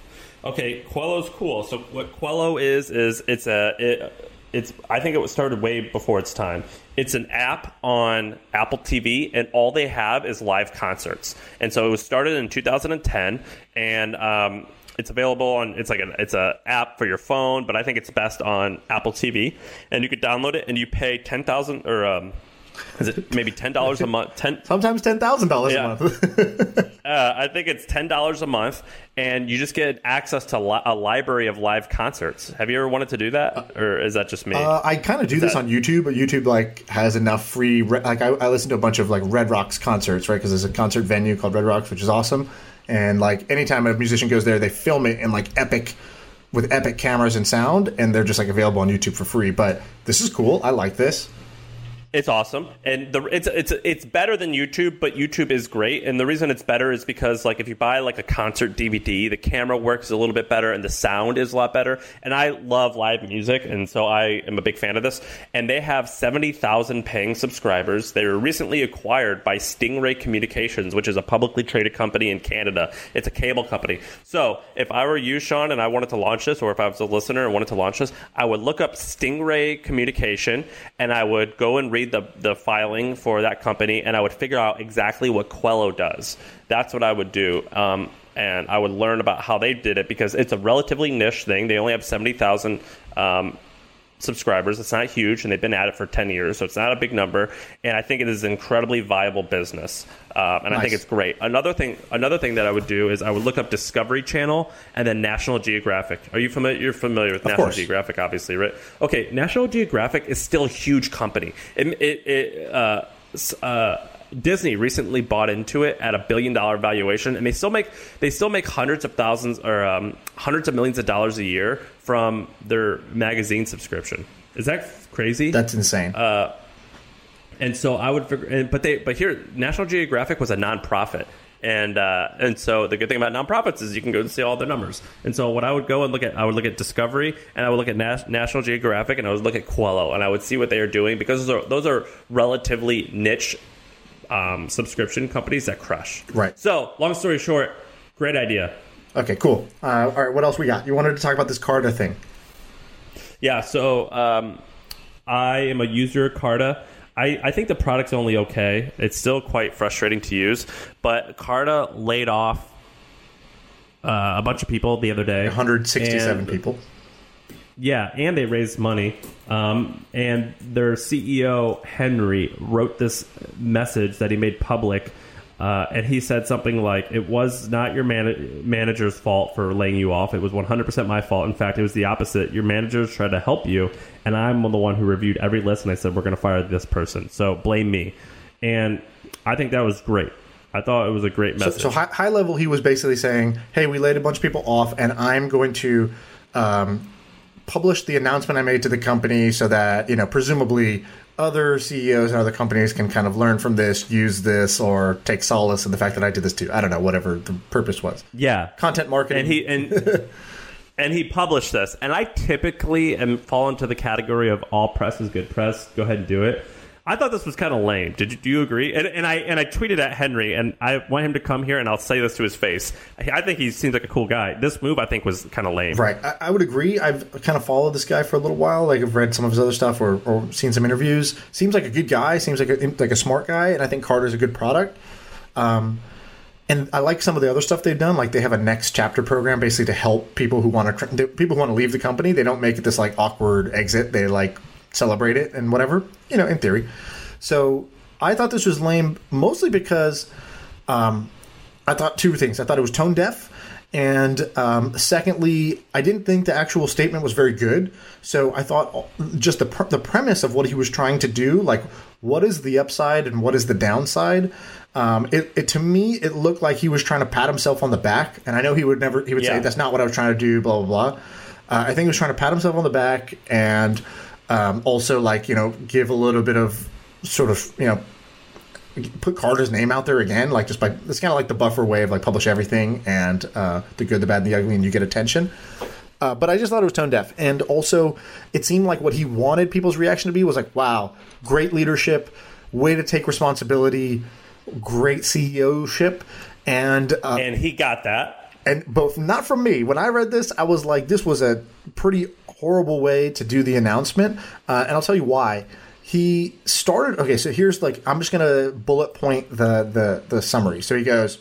Okay, Quello's cool. So what Quello is, is it's a... It, It's. I think it was started way before its time. It's an app on Apple T V, and all they have is live concerts. And so it was started in two thousand ten, and um, it's available on. It's like a, it's a app for your phone, but I think it's best on Apple T V. And you could download it, and you pay ten thousand or um, is it maybe ten dollars a month? Ten sometimes ten thousand dollars yeah. a month. uh, I think it's ten dollars a month, and you just get access to li- a library of live concerts. Have you ever wanted to do that, or is that just me? Uh, I kind of do Is this that- on YouTube, but YouTube like has enough free. Re- like I, I listen to a bunch of like Red Rocks concerts, right? Because there's a concert venue called Red Rocks, which is awesome. And like anytime a musician goes there, they film it in like epic, with epic cameras and sound, and they're just like available on YouTube for free. But this is cool. I like this. It's awesome, and the it's it's it's better than YouTube, but YouTube is great. And the reason it's better is because like if you buy like a concert D V D, the camera works a little bit better, and the sound is a lot better. And I love live music, and so I am a big fan of this. And they have seventy thousand paying subscribers. They were recently acquired by Stingray Communications, which is a publicly traded company in Canada. It's a cable company. So if I were you, Sean, and I wanted to launch this, or if I was a listener and wanted to launch this, I would look up Stingray Communication, and I would go and read the the filing for that company, and I would figure out exactly what Quello does. That's what I would do, um, and I would learn about how they did it, because it's a relatively niche thing. They only have seventy thousand um, subscribers. It's not huge, and they've been at it for ten years, so it's not a big number, and I think it is an incredibly viable business, uh, and nice. I think it's great. Another thing another thing that I would do is I would look up Discovery Channel and then National Geographic. Are you familiar? You're familiar with of National course. Geographic, obviously, right? Okay, National Geographic is still a huge company. It, it, it uh, uh, Disney recently bought into it at a billion dollar valuation, and they still make they still make hundreds of thousands or um, hundreds of millions of dollars a year from their magazine subscription. Is that crazy? That's insane. Uh, and so I would figure, and, but they but here National Geographic was a nonprofit. And uh, and so the good thing about nonprofits is you can go and see all their numbers. And so what I would go and look at, I would look at Discovery, and I would look at Nas- National Geographic, and I would look at Quello, and I would see what they are doing, because those are, those are relatively niche um, subscription companies that crush. Right. So long story short, great idea. Okay, cool. Uh, all right, what else we got? You wanted to talk about this Carta thing. Yeah, so um, I am a user of Carta. I, I think the product's only okay. It's still quite frustrating to use, but Carta laid off uh, a bunch of people the other day. one hundred sixty-seven and, people. Yeah, and they raised money. Um, and their C E O, Henry, wrote this message that he made public. Uh, and he said something like, it was not your man- manager's fault for laying you off. It was one hundred percent my fault. In fact, it was the opposite. Your managers tried to help you, and I'm the one who reviewed every list, and I said, we're going to fire this person. So blame me. And I think that was great. I thought it was a great message. So, so high, high level, he was basically saying, hey, we laid a bunch of people off, and I'm going to um, publish the announcement I made to the company so that, you know, presumably other C E Os and other companies can kind of learn from this, use this, or take solace in the fact that I did this too. I don't know, whatever the purpose was. Yeah. Content marketing. And he and and he published this. And I typically am fall into the category of all press is good press. Go ahead and do it. I thought this was kind of lame. Did you, do you agree? And, and I and I tweeted at Henry, and I want him to come here, and I'll say this to his face. I, I think he seems like a cool guy. This move, I think, was kind of lame. Right. I, I would agree. I've kind of followed this guy for a little while. Like, I've read some of his other stuff or, or seen some interviews. Seems like a good guy. Seems like a, like a smart guy, and I think Carter's a good product. Um, and I like some of the other stuff they've done. Like, they have a next chapter program basically to help people who want to people who want to leave the company. They don't make it this like awkward exit. They like celebrate it and whatever. You know, in theory. So I thought this was lame, mostly because um, I thought two things. I thought it was tone deaf. And um, secondly, I didn't think the actual statement was very good. So I thought just the pr- the premise of what he was trying to do, like what is the upside and what is the downside? Um, it, it to me, it looked like he was trying to pat himself on the back. And I know he would never, he would yeah. say, that's not what I was trying to do, blah, blah, blah. Uh, I think he was trying to pat himself on the back and um, also like, you know, give a little bit of sort of, you know, put Carter's name out there again, like just by, it's kind of like the Buffer way of like publish everything and uh, the good, the bad, and the ugly, and you get attention. Uh, but I just thought it was tone deaf. And also, it seemed like what he wanted people's reaction to be was like, wow, great leadership, way to take responsibility, great C E O-ship. And, uh, and he got that. And both, not from me. When I read this, I was like, this was a pretty horrible way to do the announcement. Uh, and I'll tell you why. He started, okay, so here's like, I'm just going to bullet point the, the, the summary. So he goes,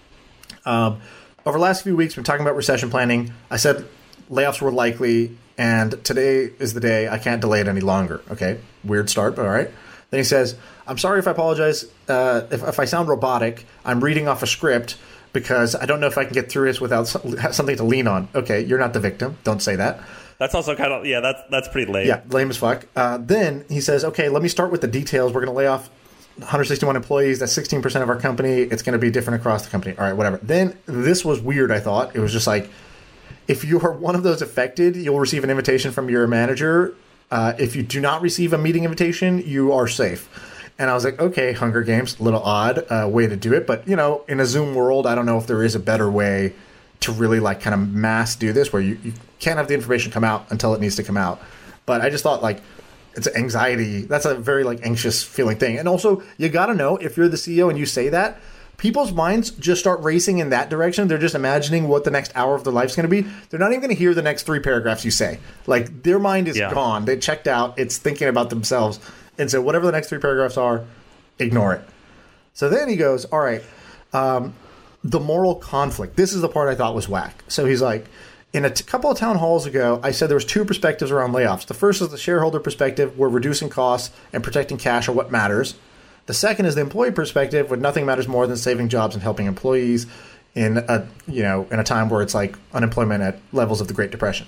um, over the last few weeks, we've been talking about recession planning. I said layoffs were likely, and today is the day. I can't delay it any longer. Okay, weird start, but all right. Then he says, I'm sorry if I apologize, uh, if, if I sound robotic. I'm reading off a script because I don't know if I can get through this without something to lean on. Okay, you're not the victim. Don't say that. That's also kind of, yeah, that's that's pretty lame. Yeah, lame as fuck. Uh, then he says, okay, let me start with the details. We're going to lay off one hundred sixty-one employees. That's sixteen percent of our company. It's going to be different across the company. All right, whatever. Then this was weird, I thought. It was just like, if you are one of those affected, you'll receive an invitation from your manager. Uh, if you do not receive a meeting invitation, you are safe. And I was like, okay, Hunger Games, a little odd uh, way to do it. But, you know, in a Zoom world, I don't know if there is a better way to really like kind of mass do this where you, you can't have the information come out until it needs to come out. But I just thought like it's anxiety. That's a very like anxious feeling thing. And also you got to know if you're the C E O and you say that, people's minds just start racing in that direction. They're just imagining what the next hour of their life's going to be. They're not even going to hear the next three paragraphs you say. Like their mind is yeah. gone. They checked out. It's thinking about themselves. And so whatever the next three paragraphs are, ignore it. So then he goes, all right, um, the moral conflict. This is the part I thought was whack. So he's like, in a t- couple of town halls ago, I said there was two perspectives around layoffs. The first is the shareholder perspective, where reducing costs and protecting cash are what matters. The second is the employee perspective, where nothing matters more than saving jobs and helping employees in a you know in a time where it's like unemployment at levels of the Great Depression.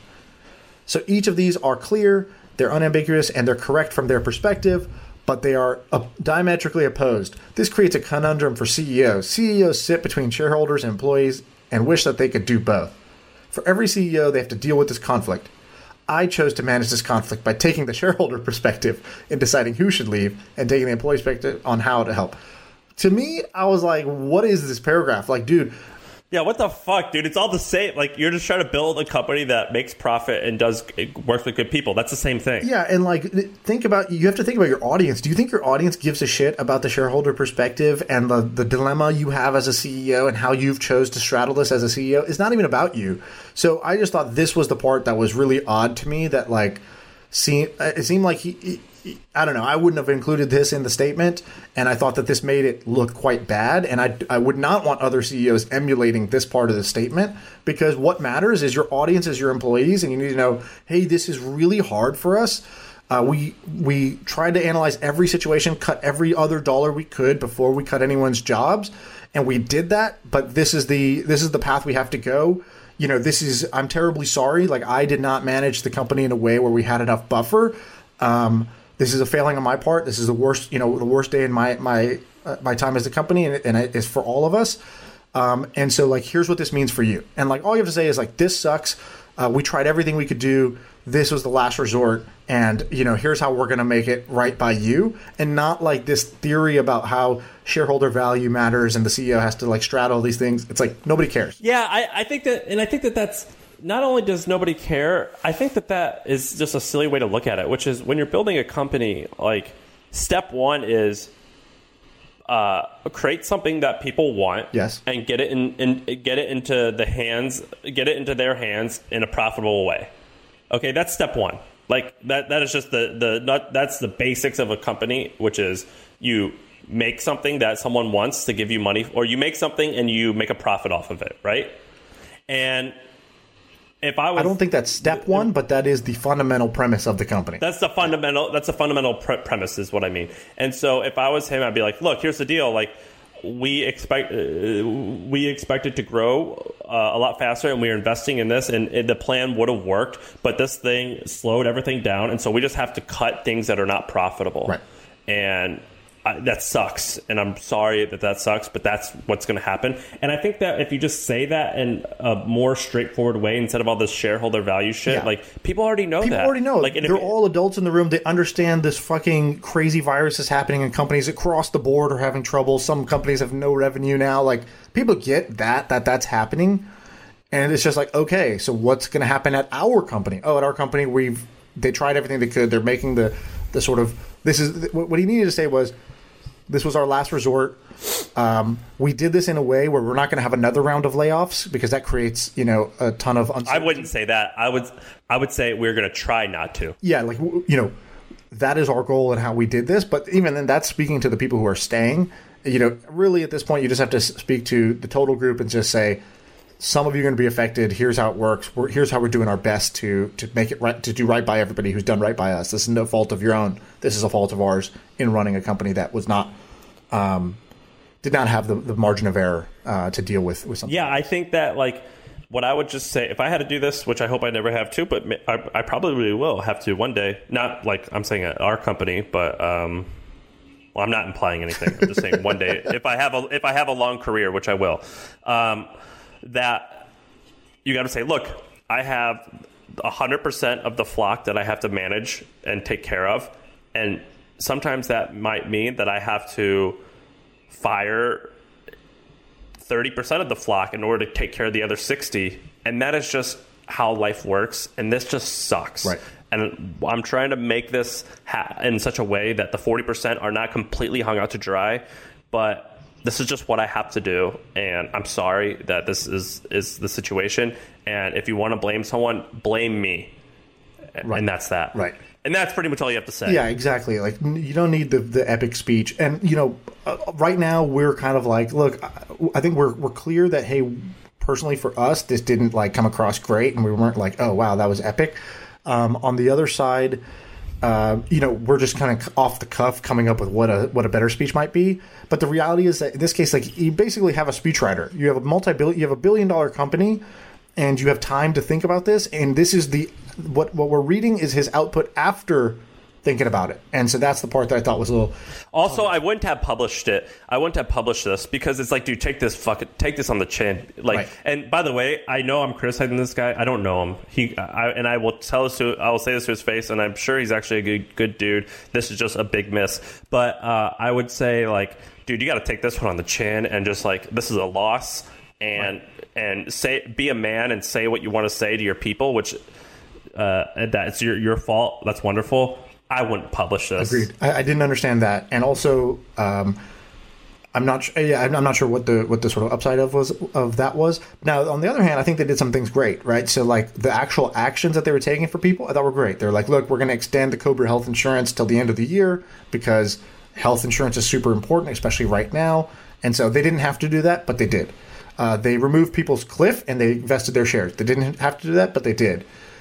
So each of these are clear, they're unambiguous, and they're correct from their perspective, but they are uh, diametrically opposed. This creates a conundrum for C E Os. C E Os sit between shareholders and employees and wish that they could do both. For every C E O, they have to deal with this conflict. I chose to manage this conflict by taking the shareholder perspective in deciding who should leave and taking the employee perspective on how to help. To me, I was like, what is this paragraph? Like, dude... Yeah, what the fuck, dude? It's all the same. Like, you're just trying to build a company that makes profit and does works with good people. That's the same thing. Yeah, and like, think about, you have to think about your audience. Do you think your audience gives a shit about the shareholder perspective and the, the dilemma you have as a C E O and how you've chose to straddle this as a C E O? It's not even about you. So I just thought this was the part that was really odd to me that like, seemed, it seemed like he, he I don't know. I wouldn't have included this in the statement, and I thought that this made it look quite bad. And I, I would not want other C E Os emulating this part of the statement, because what matters is your audience is your employees, and you need to know, hey, this is really hard for us. Uh, we we tried to analyze every situation, cut every other dollar we could before we cut anyone's jobs, and we did that. But this is the this is the path we have to go. You know, this is I'm terribly sorry. Like, I did not manage the company in a way where we had enough buffer. Um, This is a failing on my part. This is the worst, you know, the worst day in my my uh, my time as a company, and, and it's for all of us. Um, and so, like, here's what this means for you. And, like, all you have to say is, like, this sucks. Uh, we tried everything we could do. This was the last resort. And, you know, here's how we're going to make it right by you. And not, like, this theory about how shareholder value matters and the C E O has to, like, straddle these things. It's like, nobody cares. Yeah, I, I think that, and I think that that's, not only does nobody care, I think that that is just a silly way to look at it, which is when you're building a company, like, step one is uh, create something that people want, yes, and get it in, in, get it into the hands, get it into their hands in a profitable way. Okay, that's step one. Like that, that is just the the not, that's the basics of a company, which is you make something that someone wants to give you money, or you make something and you make a profit off of it, right? And if I was, I don't think that's step one, but that is the fundamental premise of the company. That's the fundamental. That's the fundamental pre- premise, is what I mean. And so, if I was him, I'd be like, "Look, here's the deal. Like, we expect uh, we expected to grow uh, a lot faster, and we are investing in this, and, and the plan would have worked, but this thing slowed everything down, and so we just have to cut things that are not profitable, right? And I, that sucks, and I'm sorry that that sucks, but that's what's going to happen. And I think that if you just say that in a more straightforward way instead of all this shareholder value shit, yeah. like people already know people that. People already know. Like, they're all adults in the room. They understand this fucking crazy virus is happening in companies across the board are having trouble. Some companies have no revenue now. Like, people get that, that that's happening. And it's just like, okay, so what's going to happen at our company? Oh, at our company, we've, they tried everything they could. They're making the, the sort of, this is, what he needed to say was, this was our last resort. Um, we did this in a way where we're not going to have another round of layoffs because that creates, you know, a ton of uncertainty. I wouldn't say that. I would, I would say we're going to try not to. Yeah, like, you know, that is our goal and how we did this. But even then, that's speaking to the people who are staying. You know, really at this point, you just have to speak to the total group and just say, some of you are going to be affected. Here's how it works. We're, here's how we're doing our best to to make it right, to do right by everybody who's done right by us. This is no fault of your own. This is a fault of ours in running a company that was not, um, did not have the, the margin of error uh, to deal with with something. Yeah, I think that, like, what I would just say, if I had to do this, which I hope I never have to, but I, I probably will have to one day. Not like I'm saying at our company, but um, well, I'm not implying anything. I'm just saying one day, if I have a if I have a long career, which I will. Um, that you got to say, look, I have one hundred percent of the flock that I have to manage and take care of. And sometimes that might mean that I have to fire thirty percent of the flock in order to take care of the other sixty. And that is just how life works. And this just sucks. Right. And I'm trying to make this ha- in such a way that the forty percent are not completely hung out to dry, but this is just what I have to do, and I'm sorry that this is, is the situation. And if you want to blame someone, blame me. Right. And that's that. Right. And that's pretty much all you have to say. Yeah, exactly. Like, you don't need the, the epic speech. And, you know, uh, right now we're kind of like, look, I think we're we're clear that, hey, personally for us, this didn't, like, come across great, and we weren't like, oh, wow, that was epic. Um, on the other side, Uh, you know, we're just kind of off the cuff coming up with what a what a better speech might be. But the reality is that in this case, like, you basically have a speechwriter. You have a multi-billion, you have a billion dollar company, and you have time to think about this. And this is the what what we're reading is his output after thinking about it. And so that's the part that I thought was a little. Also, I wouldn't have published it. I wouldn't have published this because it's like, dude, take this fucking take this on the chin. Like, right. And by the way, I know I'm criticizing this guy. I don't know him. He I, and I will tell this to I will say this to his face, and I'm sure he's actually a good good dude. This is just a big miss. But uh, I would say, like, dude, you got to take this one on the chin and just like, this is a loss, and right. and say be a man and say what you want to say to your people, which uh, that's your your fault. That's wonderful. I wouldn't publish this. Agreed. I, I didn't understand that, and also, um, I'm not. Yeah, I'm not sure what the what the sort of upside of was of that was. Now, on the other hand, I think they did some things great, right? So, like, the actual actions that they were taking for people, I thought were great. They're like, look, we're going to extend the Cobra health insurance till the end of the year because health insurance is super important, especially right now. And so they didn't have to do that, but they did. Uh, they removed people's cliff and they vested their shares. They didn't have to do that, but they did.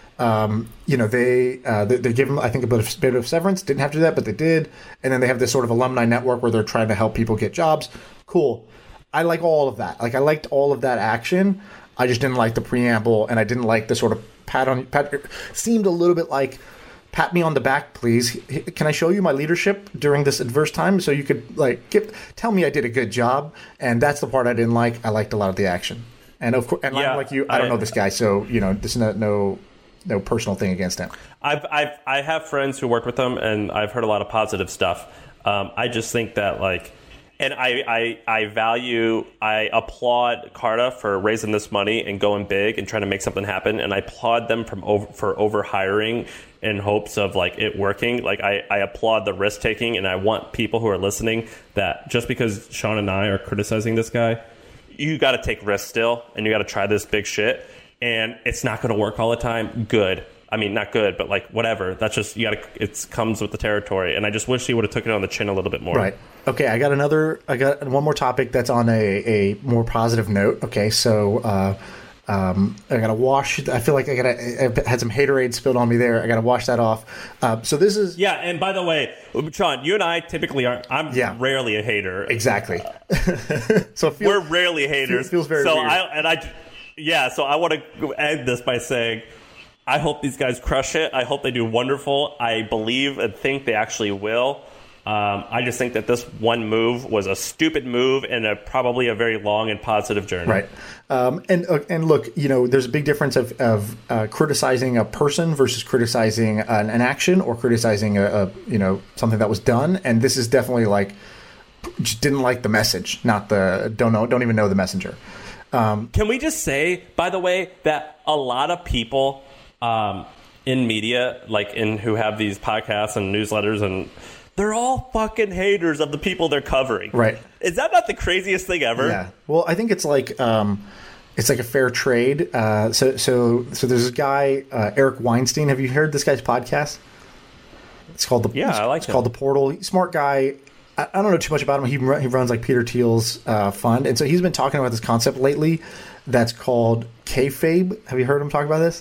Um, you know, they, uh, they they give them, I think, a bit of, bit of severance. Didn't have to do that, but they did. And then they have this sort of alumni network where they're trying to help people get jobs. Cool. I like all of that. Like, I liked all of that action. I just didn't like the preamble, and I didn't like the sort of pat on pat. It seemed a little bit like pat me on the back, please. Can I show you my leadership during this adverse time so you could like give, tell me I did a good job? And that's the part I didn't like. I liked a lot of the action. And of course, and yeah, I'm like you, I don't I, know this guy, so you know, this is no no, no personal thing against him. I've I've I have friends who work with him, and I've heard a lot of positive stuff. Um, I just think that like, and I, I I value, I applaud Carta for raising this money and going big and trying to make something happen, and I applaud them from over, for over hiring in hopes of like it working. Like I, I applaud the risk taking, and I want people who are listening that just because Sean and I are criticizing this guy, you got to take risks still, and you got to try this big shit, and it's not going to work all the time. Good. I mean, not good, but like whatever. That's just, you got to, it comes with the territory. And I just wish he would have took it on the chin a little bit more. Right. Okay. I got another, I got one more topic that's on a, a more positive note. Okay. So, uh, um, I got to wash, I feel like I got to, I had some haterade spilled on me there. I got to wash that off. Uh, so this is. Yeah. And by the way, Sean, you and I typically aren't, I'm yeah. rarely a hater. Exactly. So feels, we're rarely haters. Feels, feels very so weird. I, and I, yeah. So I want to end this by saying, I hope these guys crush it. I hope they do wonderful. I believe and think they actually will. Um, I just think that this one move was a stupid move and a, probably a very long and positive journey. Right. Um, and uh, and look, you know, there's a big difference of, of uh, criticizing a person versus criticizing an, an action or criticizing a, a, you know, something that was done. And this is definitely like, just didn't like the message, not the, don't know, don't even know the messenger. Um, Can we just say, by the way, that a lot of people um, in media, like in who have these podcasts and newsletters, and they're all fucking haters of the people they're covering. Right. Is that not the craziest thing ever? Yeah. Well, I think it's like um, it's like a fair trade. Uh, so so so there's this guy uh, Eric Weinstein. Have you heard this guy's podcast? It's called the yeah. I like it's him. called The Portal. He's a smart guy. I, I don't know too much about him. He he runs like Peter Thiel's uh, fund, and so he's been talking about this concept lately. That's called kayfabe. Have you heard him talk about this?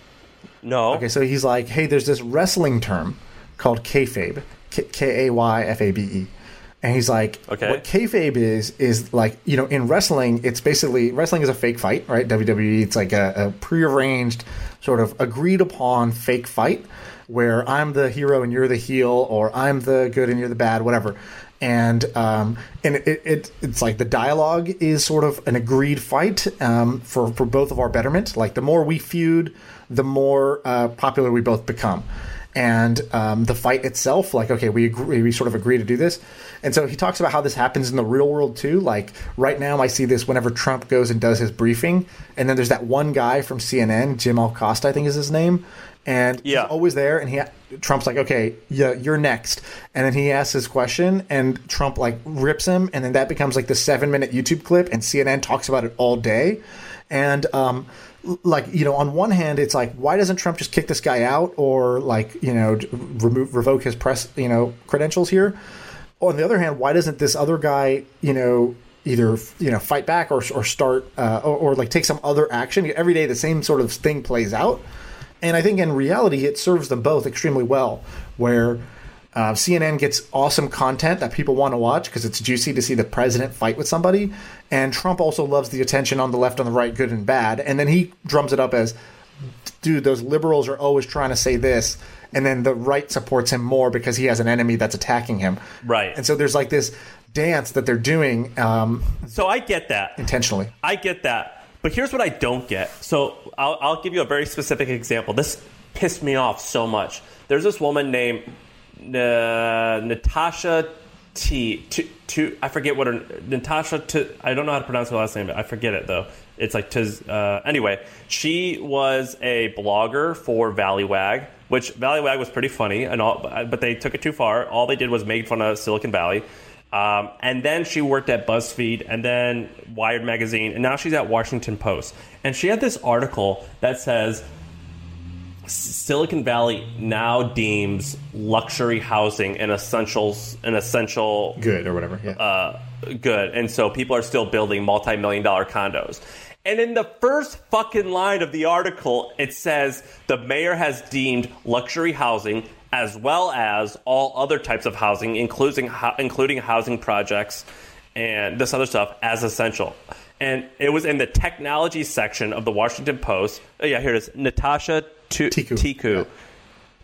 No. Okay, so he's like, hey, there's this wrestling term called kayfabe, K A Y F A B E. And he's like, okay. What kayfabe is, is like, you know, in wrestling, it's basically, wrestling is a fake fight, right? W W E, it's like a, a prearranged, sort of agreed upon fake fight where I'm the hero and you're the heel, or I'm the good and you're the bad, whatever. And um, and it, it it's like the dialogue is sort of an agreed fight um, for, for both of our betterment. Like the more we feud, the more uh, popular we both become. And um, the fight itself, like, okay, we agree, we sort of agree to do this. And so he talks about how this happens in the real world too. Like right now I see this whenever Trump goes and does his briefing. And then there's that one guy from C N N, Jim Acosta, I think is his name. And yeah. he's always there. And he Trump's like, okay, yeah, you're next. And then he asks his question and Trump like rips him. And then that becomes like the seven minute YouTube clip. And C N N talks about it all day. And um like, you know, on one hand, it's like, why doesn't Trump just kick this guy out or like, you know, remove, revoke his press, you know, credentials here? On the other hand, why doesn't this other guy, you know, either, you know, fight back or, or start uh, or, or like take some other action? Every day, the same sort of thing plays out. And I think in reality, it serves them both extremely well, where Uh, C N N gets awesome content that people want to watch because it's juicy to see the president fight with somebody. And Trump also loves the attention on the left, on the right, good and bad. And then he drums it up as, dude, those liberals are always trying to say this. And then the right supports him more because he has an enemy that's attacking him. Right. And so there's like this dance that they're doing. Um, so I get that. Intentionally. I get that. But here's what I don't get. So I'll, I'll give you a very specific example. This pissed me off so much. There's this woman named Uh, Natasha T. T, T. I forget what her Natasha. T, I don't know how to pronounce her last name, but I forget it though. It's like Tiz. Uh, anyway, she was a blogger for Valleywag, which Valleywag was pretty funny and all, but they took it too far. All they did was make fun of Silicon Valley. Um, and then she worked at BuzzFeed and then Wired Magazine, and now she's at Washington Post. And she had this article that says Silicon Valley now deems luxury housing an essential, an essential good or whatever. Yeah. Uh, good, and so people are still building multi-million dollar condos. And in the first fucking line of the article, it says the mayor has deemed luxury housing as well as all other types of housing, including including housing projects and this other stuff, as essential. And it was in the technology section of the Washington Post. Oh, yeah, here it is. Natasha Tiku. Tiku. Yeah.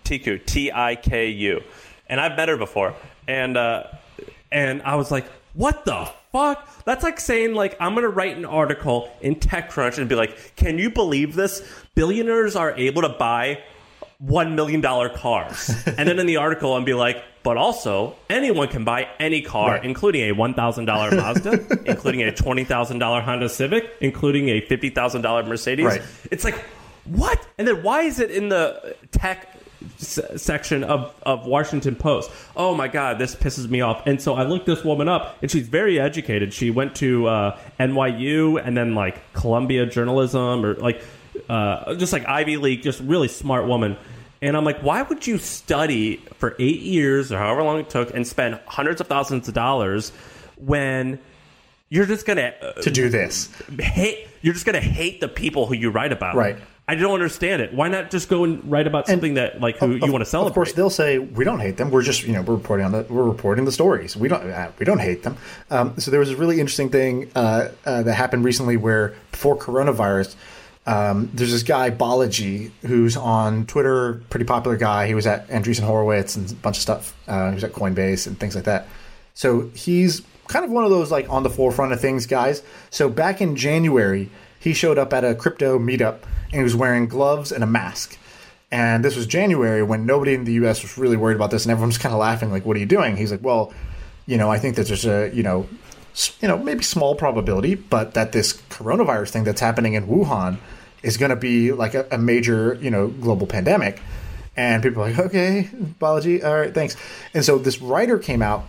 Tiku, T I K U. And I've met her before. And uh, and I was like, what the fuck? That's like saying, like, I'm going to write an article in TechCrunch and be like, can you believe this? Billionaires are able to buy one million dollars cars. And then in the article, I'd be like, but also, anyone can buy any car, right, including a one thousand dollars Mazda, including a twenty thousand dollars Honda Civic, including a fifty thousand dollars Mercedes. Right. It's like, what? And then why is it in the tech s- section of, of Washington Post? Oh, my God, this pisses me off. And so I looked this woman up, and she's very educated. She went to uh, N Y U and then, like, Columbia Journalism or, like, uh, just like Ivy League, just really smart woman. And I'm like, why would you study for eight years or however long it took and spend hundreds of thousands of dollars when you're just going to... Uh, to do this. hate? You're just going to hate the people who you write about. Right. I don't understand it. Why not just go and write about something and that, like, who of, you want to celebrate? Of course, they'll say, we don't hate them. We're just, you know, we're reporting on the, we're reporting the stories. We don't, uh, we don't hate them. Um, so there was a really interesting thing uh, uh, that happened recently where before coronavirus... Um, there's this guy, Balaji, who's on Twitter, pretty popular guy. He was at Andreessen Horowitz and a bunch of stuff. Uh, he was at Coinbase and things like that. So he's kind of one of those like on the forefront of things guys. So back in January, he showed up at a crypto meetup and he was wearing gloves and a mask. And this was January when nobody in the U S was really worried about this and everyone was kind of laughing like, what are you doing? He's like, well, you know, I think that there's a, you know, you know, maybe small probability, but that this coronavirus thing that's happening in Wuhan is going to be like a, a major, you know, global pandemic. And people are like, okay, Balaji, all right, thanks. And so this writer came out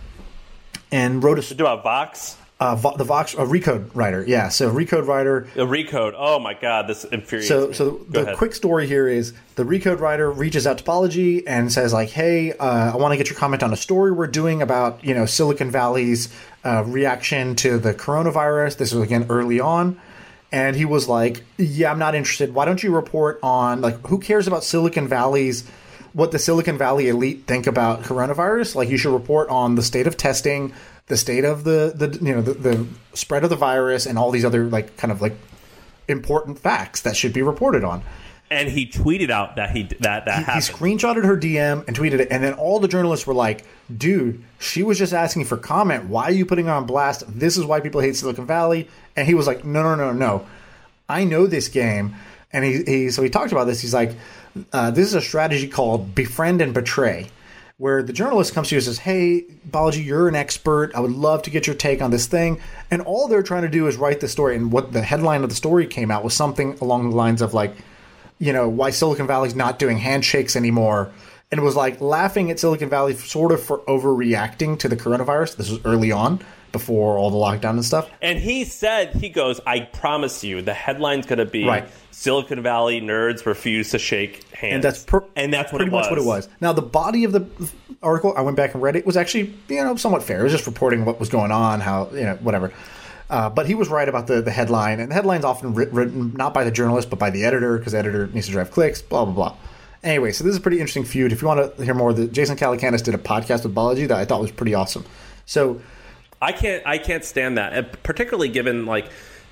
and wrote a... You do about Vox? Uh, Vo- the Vox, a Recode writer, yeah. So Recode writer... A Recode, oh my God, this infuriates so, me. So Go the ahead. quick story here is the Recode writer reaches out to Balaji and says like, hey, uh, I want to get your comment on a story we're doing about, you know, Silicon Valley's uh, reaction to the coronavirus. This was, again, early on. And he was like, yeah, I'm not interested. Why don't you report on, like, who cares about Silicon Valley's, what the Silicon Valley elite think about coronavirus? Like, you should report on the state of testing, the state of the, the you know, the, the spread of the virus and all these other, like, kind of, like, important facts that should be reported on. And he tweeted out that he that that he, happened. He screenshotted her D M and tweeted it. And then all the journalists were like, dude, she was just asking for comment. Why are you putting her on blast? This is why people hate Silicon Valley. And he was like, no, no, no, no. I know this game. And he, he so he talked about this. He's like, uh, this is a strategy called befriend and betray, where the journalist comes to you and says, hey, Balaji, you're an expert. I would love to get your take on this thing. And all they're trying to do is write the story. And what the headline of the story came out was something along the lines of like, you know, why Silicon Valley's not doing handshakes anymore. And it was like laughing at Silicon Valley sort of for overreacting to the coronavirus. This was early on, before all the lockdown and stuff. And he said, he goes, I promise you, the headline's going to be right. Silicon Valley nerds refuse to shake hands. And that's, per- and that's what pretty it was. much what it was. Now, the body of the article, I went back and read it, was actually, you know, somewhat fair. It was just reporting what was going on, how, you know, whatever. Uh, but he was right about the, the headline. And the headline's often writ- written not by the journalist, but by the editor, because the editor needs to drive clicks, blah, blah, blah. Anyway, so this is a pretty interesting feud. If you want to hear more, the Jason Calacanis did a podcast with Balaji that I thought was pretty awesome. So I can't I can't stand that, and particularly given like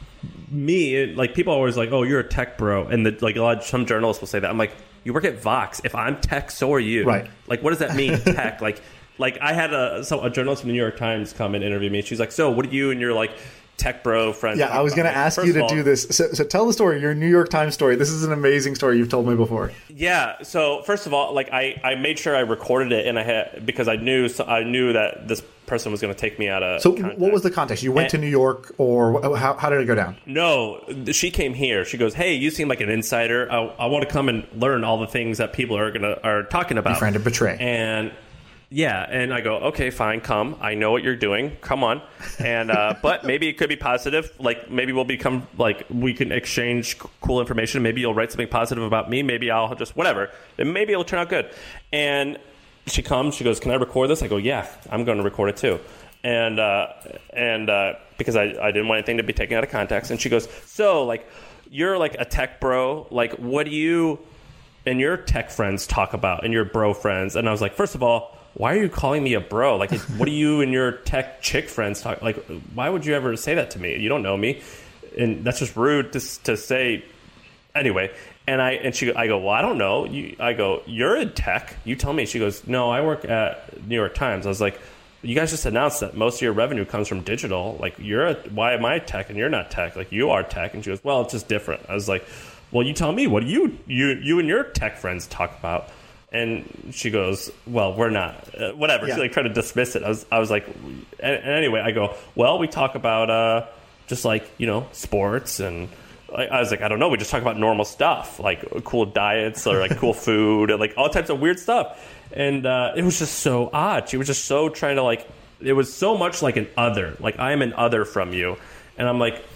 me, like people are always like, oh, you're a tech bro, and the, like a lot of, some journalists will say that. I'm like, you work at Vox. If I'm tech, so are you. Right. Like, what does that mean, tech? Like, like I had a so a journalist from the New York Times come and interview me. She's like, so what do you and your like tech bro friends? Yeah, I was going to ask you to all, do this. So, so tell the story, your New York Times story. This is an amazing story you've told me before. Yeah. So first of all, like I, I made sure I recorded it, and I had because I knew so I knew that this person was going to take me out of. So context. What was the context? You went and, to New York, or how, how did it go down? No, she came here. She goes, "Hey, you seem like an insider. I, I want to come and learn all the things that people are gonna are talking about." Befriend and betray. And yeah, and I go, okay, fine, come. I know what you're doing. Come on. And uh, but maybe it could be positive. Like maybe we'll become like we can exchange cool information. Maybe you'll write something positive about me. Maybe I'll just whatever. And maybe it'll turn out good. And she comes. She goes, "Can I record this?" I go, "Yeah, I'm going to record it too." And uh, and uh, because I, I didn't want anything to be taken out of context. And she goes, "So like you're like a tech bro. Like what do you and your tech friends talk about and your bro friends?" And I was like, first of all, why are you calling me a bro? Like, what do you and your tech chick friends talk? Like, why would you ever say that to me? You don't know me, and that's just rude to to say. Anyway, And I and she I go, well, I don't know. You, I go, you're in tech. You tell me. She goes, no, I work at New York Times. I was like, you guys just announced that most of your revenue comes from digital. Like, you're a, why am I tech and you're not tech? Like, you are tech. And she goes, well, it's just different. I was like, well, you tell me. What do you you you and your tech friends talk about? And she goes, well, we're not. Uh, whatever. Yeah. She like tried to dismiss it. I was I was like, and, and anyway, I go, well, we talk about uh, just like, you know, sports and. I was like, I don't know. We just talk about normal stuff, like cool diets or like cool food and like all types of weird stuff. And uh, it was just so odd. She was just so trying to like, it was so much like an other, like I am an other from you. And I'm like,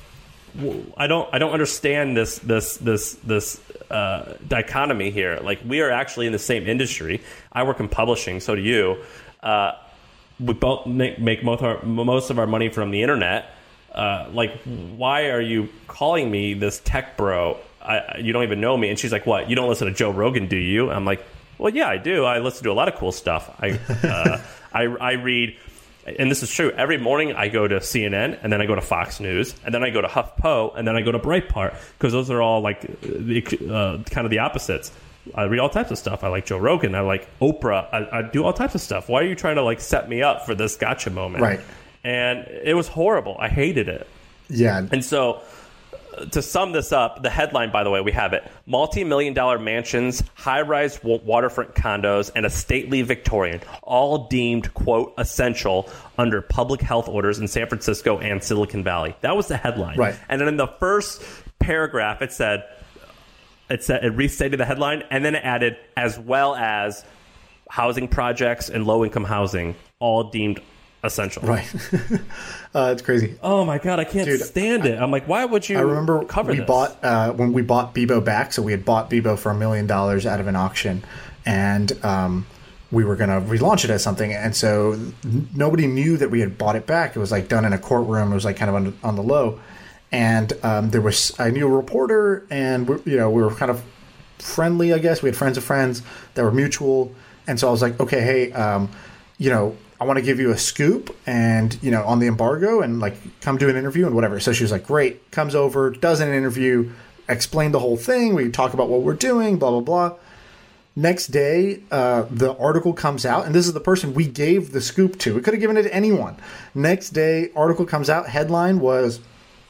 I don't, I don't understand this, this, this, this uh, dichotomy here. Like, we are actually in the same industry. I work in publishing. So do you. Uh, we both make, make most, our, most of our money from the internet. Uh, like, why are you calling me this tech bro? I, you don't even know me. And she's like, what? You don't listen to Joe Rogan, do you? I'm like, well, yeah, I do. I listen to a lot of cool stuff. I, uh, I, I read, and this is true. Every morning I go to C N N, and then I go to Fox News, and then I go to HuffPo, and then I go to Breitbart, because those are all like the, uh, kind of the opposites. I read all types of stuff. I like Joe Rogan. I like Oprah. I, I do all types of stuff. Why are you trying to like set me up for this gotcha moment? Right. And it was horrible. I hated it. Yeah. And so, uh, to sum this up, the headline, by the way, we have it. Multi-million dollar mansions, high-rise w- waterfront condos, and a stately Victorian, all deemed, quote, essential under public health orders in San Francisco and Silicon Valley. That was the headline. Right. And then in the first paragraph, it said, it said, it restated the headline, and then it added, as well as housing projects and low-income housing, all deemed essential. Right. uh, it's crazy. Oh my God, I can't Dude, stand it. I'm like, why would you I remember cover we this? bought, uh, when we bought Bebo back, so we had bought Bebo for a million dollars out of an auction, and um, we were going to relaunch it as something, and so n- nobody knew that we had bought it back. It was like done in a courtroom. It was like kind of on, on the low, and um, there was, I knew a reporter, and we, you know, we were kind of friendly, I guess. We had friends of friends that were mutual, and so I was like, okay, hey, um, you know, I want to give you a scoop and, you know, on the embargo and like come do an interview and whatever. So she was like, great, comes over, does an interview, explained the whole thing. We talk about what we're doing, blah, blah, blah. Next day, uh, the article comes out, and this is the person we gave the scoop to. We could have given it to anyone. Next day, article comes out. Headline was,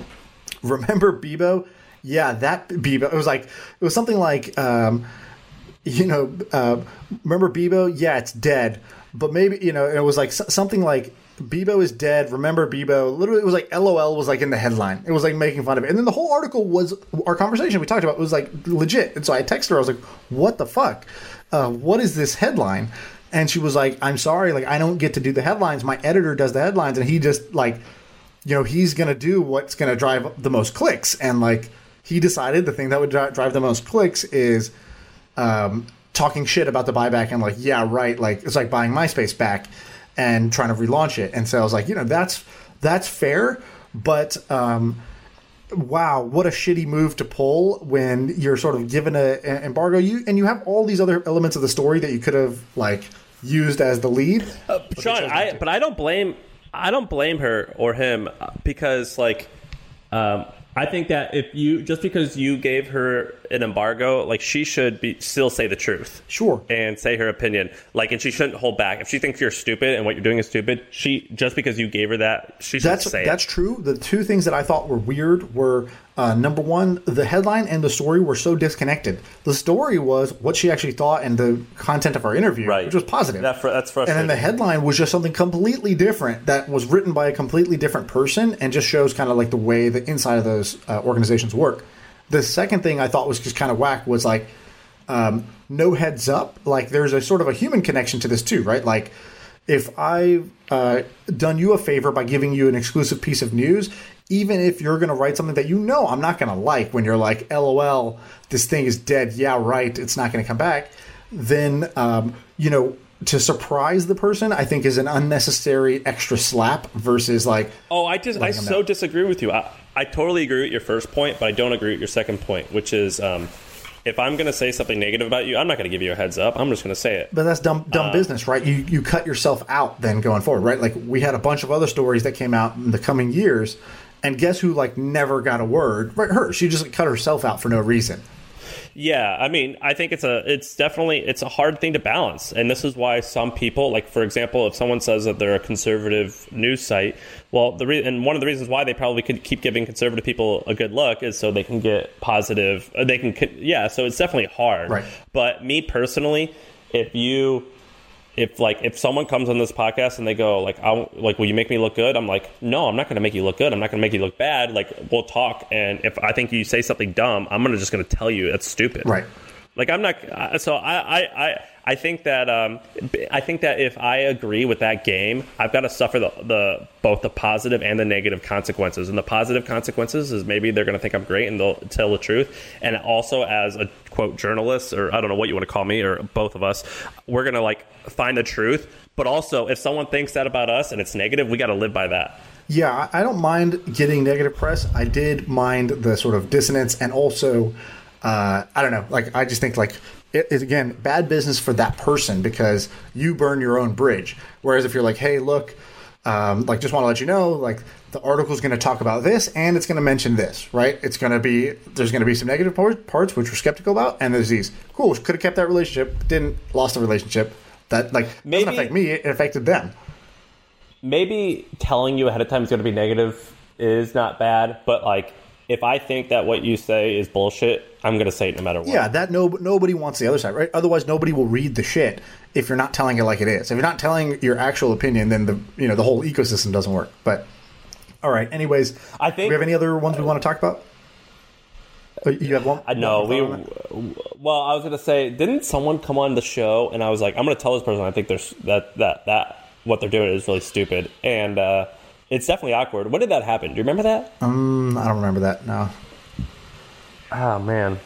remember Bebo? Yeah, that Bebo. It was like, it was something like, um, you know, uh, remember Bebo? Yeah, it's dead. But maybe, you know, it was like something like Bebo is dead. Remember Bebo? Literally, it was like L O L was like in the headline. It was like making fun of it. And then the whole article was our conversation we talked about. It was like legit. And so I texted her. I was like, what the fuck? Uh, what is this headline? And she was like, I'm sorry. Like, I don't get to do the headlines. My editor does the headlines. And he just like, you know, he's going to do what's going to drive the most clicks. And like, he decided the thing that would drive the most clicks is, um, talking shit about the buyback and like, yeah, right. Like, it's like buying MySpace back and trying to relaunch it. And so I was like, you know, that's, that's fair. But, um, wow, what a shitty move to pull when you're sort of given a, an embargo. You, and you have all these other elements of the story that you could have like used as the lead. Uh, Sean, I, but I don't blame, I don't blame her or him because like, um, I think that if you, just because you gave her an embargo, like she should be still say the truth. Sure. And say her opinion. Like, and she shouldn't hold back. If she thinks you're stupid and what you're doing is stupid, she, just because you gave her that, she should that's, say That's it. true. The two things that I thought were weird were, uh, number one, the headline and the story were so disconnected. The story was what she actually thought and the content of our interview, right. which was positive. That fr- that's frustrating. And then the headline was just something completely different that was written by a completely different person and just shows kind of like the way the inside of those uh, organizations work. The second thing I thought was just kind of whack was like, um, no heads up. Like, there's a sort of a human connection to this too, right? Like, if I've uh, done you a favor by giving you an exclusive piece of news, even if you're going to write something that you know I'm not going to like when you're like, LOL, this thing is dead. Yeah, right. It's not going to come back. Then, um, you know, to surprise the person, I think is an unnecessary extra slap versus like. Oh, I just I so disagree with you. I, I totally agree with your first point, but I don't agree with your second point, which is um, if I'm going to say something negative about you, I'm not going to give you a heads up. I'm just going to say it. But that's dumb, dumb uh, business, right? You you cut yourself out then going forward, right? Like we had a bunch of other stories that came out in the coming years, and guess who like never got a word? Right, her. She just cut herself out for no reason. Yeah, I mean, I think it's a, it's definitely, it's a hard thing to balance, and this is why some people, like for example, if someone says that they're a conservative news site, well, the re- and one of the reasons why they probably could keep giving conservative people a good look is so they can get positive, uh, they can, yeah. So it's definitely hard. Right. But me personally, if you, if like if someone comes on this podcast and they go like, I like, will you make me look good? I'm like, no, I'm not going to make you look good. I'm not going to make you look bad. Like, we'll talk, and if I think you say something dumb, I'm gonna just going to tell you that's stupid. Right. Like, I'm not. So I I I, I think that um I think that if I agree with that game, I've got to suffer the the both the positive and the negative consequences. And the positive consequences is maybe they're going to think I'm great and they'll tell the truth. And also, as a quote journalist, or I don't know what you want to call me, or both of us, we're going to like find the truth. But also, if someone thinks that about us and it's negative, we got to live by that. Yeah, I don't mind getting negative press. I did mind the sort of dissonance, and also, uh, I don't know, like, I just think, like, it is, again, bad business for that person because you burn your own bridge. Whereas if you're like, hey, look, um, like, just want to let you know, like, the article is going to talk about this and it's going to mention this, right? It's going to be, there's going to be some negative parts, which we're skeptical about, and there's these, cool, could have kept that relationship, didn't, lost the relationship. That, like, Maybe, doesn't affect me, it affected them. Maybe telling you ahead of time is going to be negative is not bad, but, like, if I think that what you say is bullshit, I'm going to say it no matter what. Yeah, that no, nobody wants the other side, right? Otherwise, nobody will read the shit if you're not telling it like it is. If you're not telling your actual opinion, then the you know the whole ecosystem doesn't work. But all right, anyways, I think do we have any other ones we want to talk about? Oh, you have one? I know we. Well, I was going to say, didn't someone come on the show and I was like, I'm going to tell this person I think there's that that that what they're doing is really stupid, and uh, it's definitely awkward. When did that happen? Do you remember that? Um, I don't remember that. No. Oh man,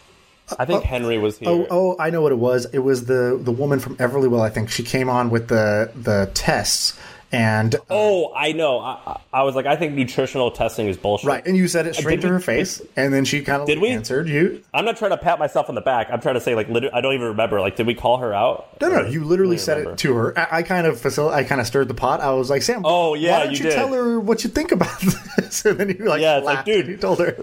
I think uh, Henry was here. Oh, oh, I know what it was. It was the the woman from Everlywell. I think she came on with the the tests. And uh, oh, I know. I, I was like, I think nutritional testing is bullshit. Right, and you said it straight to her face, and then she kind of did we? answered you. I'm not trying to pat myself on the back. I'm trying to say, like, literally, I don't even remember. Like, did we call her out? No, no, you literally said it to her. I, I kind of facil- I kind of stirred the pot. I was like, Sam, oh yeah, why don't you, you did. tell her what you think about this? And then you like, yeah, it's laughed like, dude, and you told her,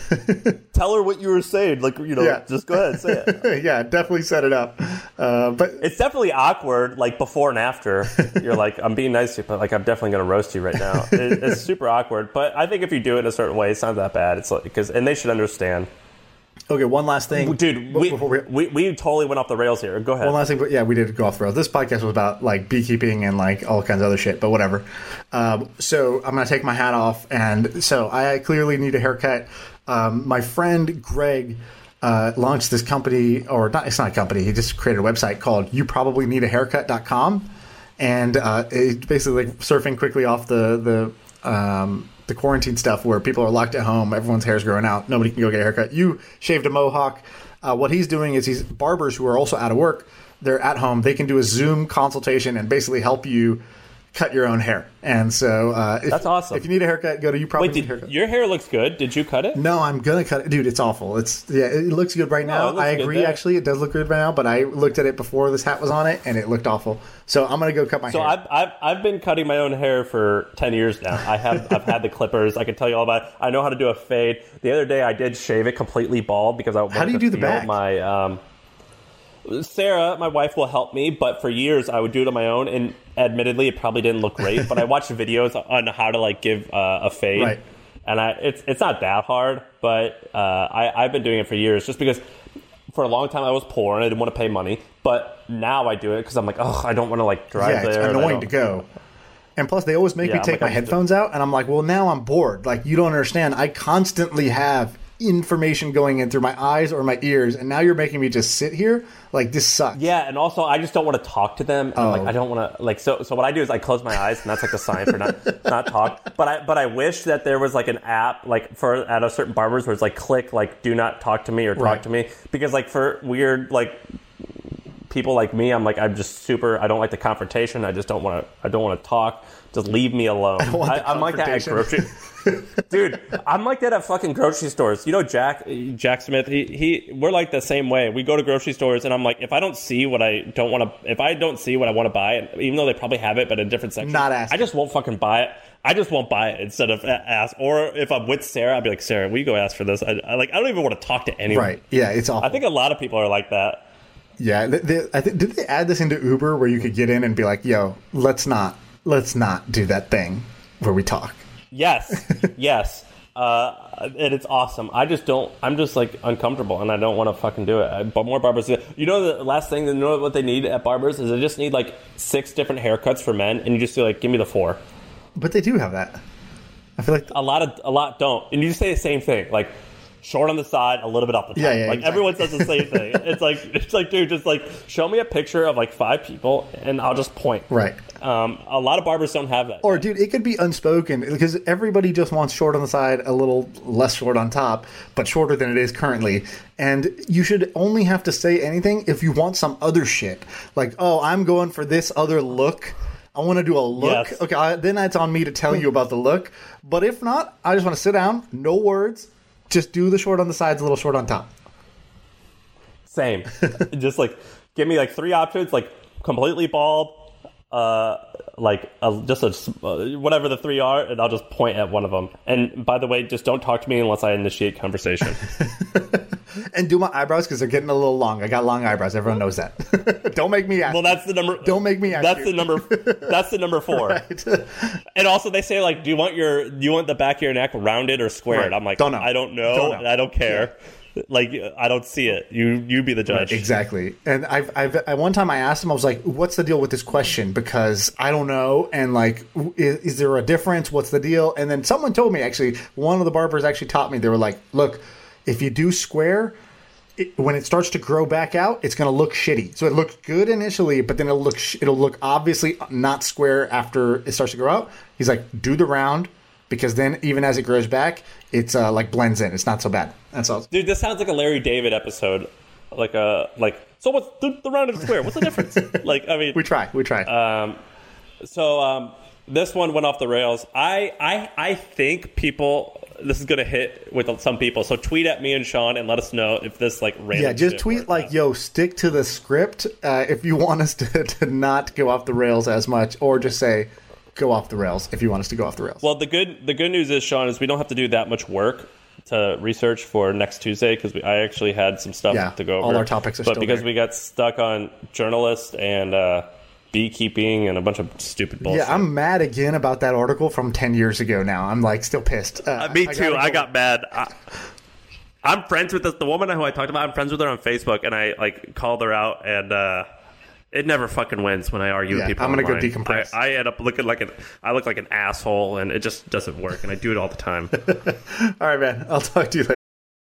tell her what you were saying. Like, you know, yeah. just go ahead and say it. Yeah, definitely set it up. Uh, but it's definitely awkward, like before and after. You're like, I'm being nice to you, but like, I'm definitely going to roast you right now. It, it's super awkward, but I think if you do it in a certain way, it's not that bad. It's like, because, and they should understand. Okay, one last thing, dude. We, we, we we totally went off the rails here. Go ahead. One last thing, but yeah, we did go off the rails. This podcast was about like beekeeping and like all kinds of other shit, but whatever. Um, so I'm gonna take my hat off, and so I clearly need a haircut. Um, my friend Greg uh, launched this company, or not? It's not a company. He just created a website called you probably need a haircut dot com. And uh, it's basically like surfing quickly off the the um, the quarantine stuff where people are locked at home, everyone's hair's growing out, nobody can go get a haircut. You shaved a mohawk. Uh, what he's doing is he's barbers who are also out of work. They're at home. They can do a Zoom consultation and basically help you cut your own hair. And so uh, if, that's awesome. If you need a haircut, go to you probably Wait, need did, a haircut. Your hair looks good. Did you cut it? No, I'm gonna cut it, dude. It's awful. It's yeah, it looks good right now. Oh, I agree. Actually, it does look good right now. But I looked at it before this hat was on it, and it looked awful. So I'm gonna go cut my so hair. So I've, I've I've been cutting my own hair for ten years now. I have I've had the clippers. I can tell you all about it. I know how to do a fade. The other day I did shave it completely bald because I wanted how do you to do the feel back? My um, Sarah, my wife, will help me, but for years I would do it on my own, and admittedly, it probably didn't look great. But I watched videos on how to like give uh, a fade, right. and I it's it's not that hard, but uh, I I've been doing it for years, just because for a long time I was poor and I didn't want to pay money, but now I do it because I'm like, oh, I don't want to like drive yeah, there. It's annoying to go. And plus, they always make yeah, me take like, my headphones out, and I'm like, well, now I'm bored. Like, you don't understand. I constantly have information going in through my eyes or my ears, and now you're making me just sit here. Like, this sucks. Yeah, and also I just don't want to talk to them. And oh. Like, I don't want to like. So, so what I do is I close my eyes, and that's like the sign for not not talk. But I but I wish that there was like an app like for at a certain barbers where it's like click like do not talk to me or talk right. to me, because like for weird like people like me, I'm like, I'm just super. I don't like the confrontation. I just don't want to. I don't want to talk. Just leave me alone. I want I, I'm like that at grocery. Dude, I'm like that at fucking grocery stores. You know, Jack, Jack Smith. He, he, we're like the same way. We go to grocery stores, and I'm like, if I don't see what I don't want to, if I don't see what I want to buy, even though they probably have it, but in a different section, not asking. I just won't fucking buy it. I just won't buy it instead of ask. Or if I'm with Sarah, I'll be like, Sarah, will you go ask for this? I, I like. I don't even want to talk to anyone. Right? Yeah, it's awful. I think a lot of people are like that. Yeah, they, they, I think did they add this into Uber where you could get in and be like, "Yo, let's not, let's not do that thing where we talk." Yes, yes, uh, and it's awesome. I just don't. I'm just like uncomfortable, and I don't want to fucking do it. But more barbers, you know, the last thing, you know what they need at barbers is they just need like six different haircuts for men, and you just do like, give me the four. But they do have that. I feel like a lot of a lot don't, and you just say the same thing, like. Short on the side, a little bit off the top. Yeah, yeah, like exactly. Everyone says the same thing. It's like it's like, dude, just like show me a picture of like five people, and I'll just point. Right. Um, a lot of barbers don't have that. Or, dude, it could be unspoken because everybody just wants short on the side, a little less short on top, but shorter than it is currently. And you should only have to say anything if you want some other shit. Like, oh, I'm going for this other look. I want to do a look. Yes. Okay, I, then it's on me to tell you about the look. But if not, I just want to sit down, no words. Just do the short on the sides, a little short on top. Same. Just like give me like three options, like completely bald, uh, like a, just a, uh, whatever the three are, and I'll just point at one of them. And by the way, just don't talk to me unless I initiate conversation. And do my eyebrows because they're getting a little long. I got long eyebrows. Everyone knows that. Don't make me ask. Well, that's the number. Don't make me ask. That's you. the number. That's the number four. Right. And also, they say like, do you want your, do you want the back of your neck rounded or squared? Right. I'm like, don't know. I don't know. Don't know. And I don't care. Yeah. Like, I don't see it. You, you be the judge. Right, exactly. And I've, I've, at one time I asked him, I was like, what's the deal with this question? Because I don't know. And like, is, is there a difference? What's the deal? And then someone told me, actually, one of the barbers actually taught me. They were like, look, if you do square, It, when it starts to grow back out, it's going to look shitty. So it looks good initially, but then it'll look sh- it'll look obviously not square after it starts to grow out. He's like, do the round, because then even as it grows back, it's uh, like blends in. It's not so bad. That's all. Dude, this sounds like a Larry David episode. Like a like. So what's the, the round and the square? What's the difference? Like, I mean, we try, we try. Um, so um, this one went off the rails. I I I think people. This is going to hit with some people. So tweet at me and Sean and let us know if this like random yeah, just shit tweet worked like, out. yo, stick to the script uh, if you want us to, to not go off the rails as much, or just say go off the rails if you want us to go off the rails. Well, the good the good news is, Sean, is we don't have to do that much work to research for next Tuesday because I actually had some stuff Yeah, to go over. all our topics are but still because there. we got stuck on journalists and uh, beekeeping and a bunch of stupid bullshit. Yeah, I'm mad again about that article from ten years ago now. I'm like still pissed. Uh, Uh, me I too. gotta I, go- got mad. I, I'm friends with the, the woman who I talked about. I'm friends with her on Facebook, and I like called her out, and uh, it never fucking wins when I argue Yeah, with people. I'm gonna go online. decompress. I, I end up looking like an I look like an asshole, and it just doesn't work. And I do it all the time. All right, man. I'll talk to you later.